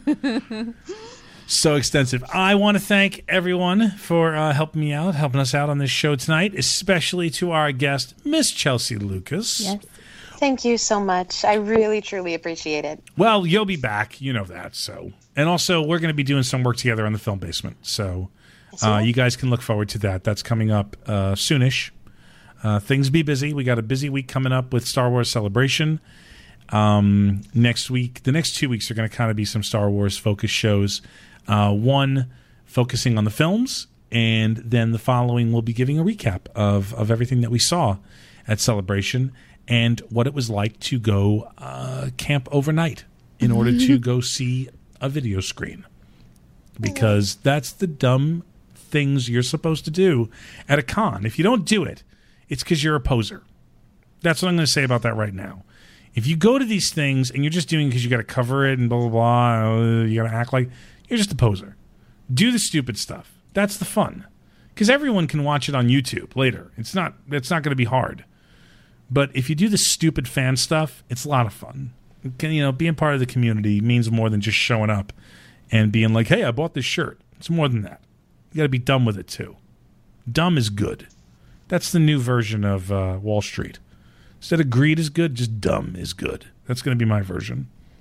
So extensive. I want to thank everyone for helping me out, helping us out on this show tonight, especially to our guest, Miss Chelsea Lucas. Yes. Thank you so much. I really, truly appreciate it. Well, you'll be back. You know that. So, and also, we're going to be doing some work together on the Film Basement. So, you guys can look forward to that. That's coming up soonish. Things be busy. We got a busy week coming up with Star Wars Celebration. Next week, the next 2 weeks are going to kind of be some Star Wars focused shows. One focusing on the films, and then the following we'll be giving a recap of everything that we saw at Celebration and what it was like to go camp overnight in order to go see a video screen. Because that's the dumb things you're supposed to do at a con. If you don't do it, it's because you're a poser. That's what I'm going to say about that right now. If you go to these things and you're just doing it because you got to cover it and blah, blah, blah, you got to act like you're just a poser. Do the stupid stuff. That's the fun. Because everyone can watch it on YouTube later. It's not going to be hard. But if you do the stupid fan stuff, it's a lot of fun. Being part of the community means more than just showing up and being like, hey, I bought this shirt. It's more than that. You got to be dumb with it, too. Dumb is good. That's the new version of Wall Street. Instead of greed is good, just dumb is good. That's going to be my version.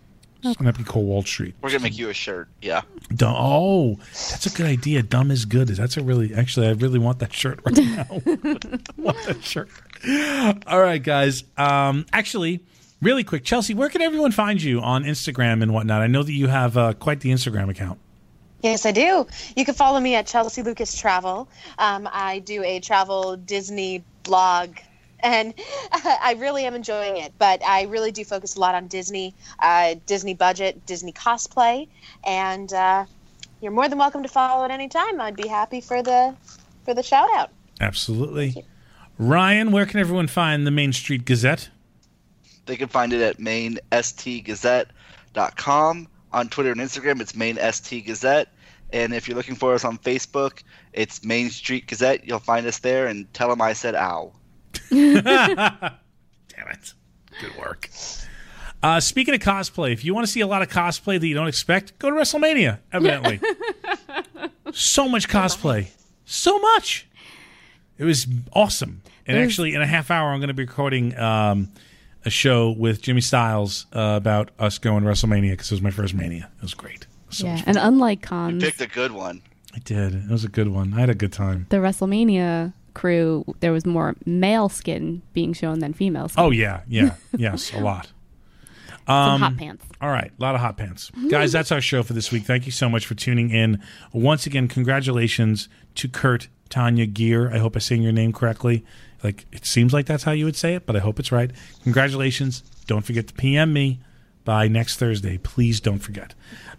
It's going to be called Wall Street. We're gonna make you a shirt. Yeah. Dumb. Oh, that's a good idea. Dumb is good. That's a really, actually, I really want that shirt right now. I want that shirt. All right, guys. Actually, really quick, Chelsea, where can everyone find you on Instagram and whatnot? I know that you have quite the Instagram account. Yes, I do. You can follow me at Chelsea Lucas Travel. I do a travel Disney blog, and I really am enjoying it. But I really do focus a lot on Disney, Disney budget, Disney cosplay, and you're more than welcome to follow at any time. I'd be happy for the shout out. Absolutely. Ryan, where can everyone find the Main Street Gazette? They can find it at mainstgazette.com. On Twitter and Instagram, it's Main ST Gazette. And if you're looking for us on Facebook, it's Main Street Gazette. You'll find us there, and tell them I said ow. Damn it. Good work. Speaking of cosplay, if you want to see a lot of cosplay that you don't expect, go to WrestleMania, evidently. So much cosplay. So much. It was awesome. And actually, in a half hour, I'm going to be recording a show with Jimmy Styles about us going to WrestleMania because it was my first Mania. It was great. It was so much fun. And unlike cons, You picked a good one. I did. It was a good one. I had a good time. the WrestleMania crew, there was more male skin being shown than female skin. Oh, yeah. Yeah. Yes, a lot. Some hot pants. All right, a lot of hot pants. Guys, that's our show for this week. Thank you so much for tuning in. Once again, congratulations to Kurt Tanya Gear. I hope I'm saying your name correctly. Like, it seems like that's how you would say it, but I hope it's right. Congratulations. Don't forget to PM me by next Thursday. Please don't forget.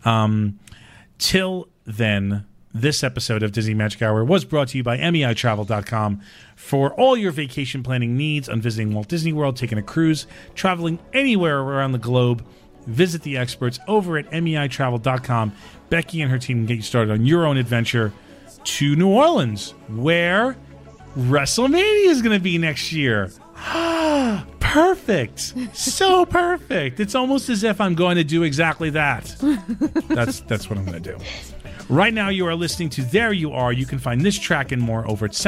Till then, this episode of Disney Magic Hour was brought to you by MEITravel.com. For all your vacation planning needs on visiting Walt Disney World, taking a cruise, traveling anywhere around the globe, visit the experts over at MEITravel.com. Becky and her team can get you started on your own adventure to New Orleans, where WrestleMania is going to be next year. Perfect. So perfect. It's almost as if I'm going to do exactly that. That's what I'm going to do. Right now, you are listening to There You Are. You can find this track and more over at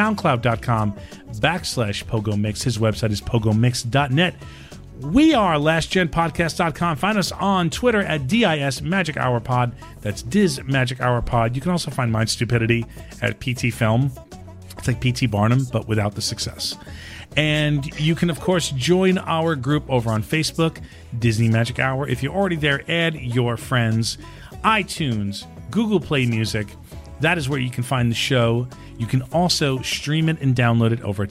SoundCloud.com/PogoMix. His website is PogoMix.net. We are LastGenPodcast.com. Find us on Twitter at DIS Magic Hour Pod. That's Diz Magic Hour Pod. You can also find Mind Stupidity at PT Film. It's like P.T. Barnum, but without the success. And you can, of course, join our group over on Facebook, Disney Magic Hour. If you're already there, add your friends. iTunes, Google Play Music. That is where you can find the show. You can also stream it and download it over at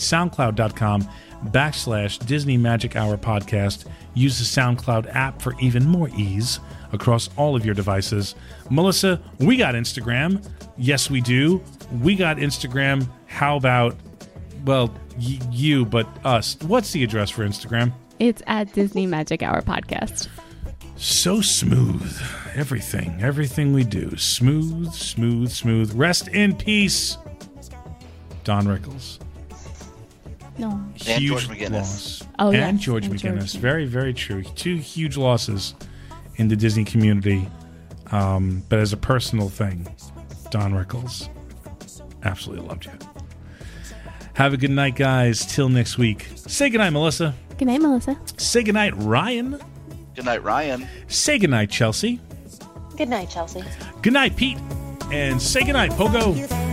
SoundCloud.com/Disney Magic Hour Podcast. Use the SoundCloud app for even more ease across all of your devices. Melissa, we got Instagram. Yes, we do. We got Instagram. How about, well, you, but us. What's the address for Instagram? It's at Disney Magic Hour Podcast. So smooth. Everything we do. Smooth. Rest in peace, Don Rickles. No. And Huge George McGinnis. loss. Oh, and yes, George and McGinnis. George. Very, very true. Two huge losses in the Disney community. But as a personal thing, Don Rickles, absolutely loved you. Have a good night, guys. Till next week. Say goodnight, Melissa. Good night, Melissa. Say goodnight, Ryan. Good night, Ryan. Say goodnight, Chelsea. Good night, Chelsea. Good night, Pete. And say goodnight, Pogo.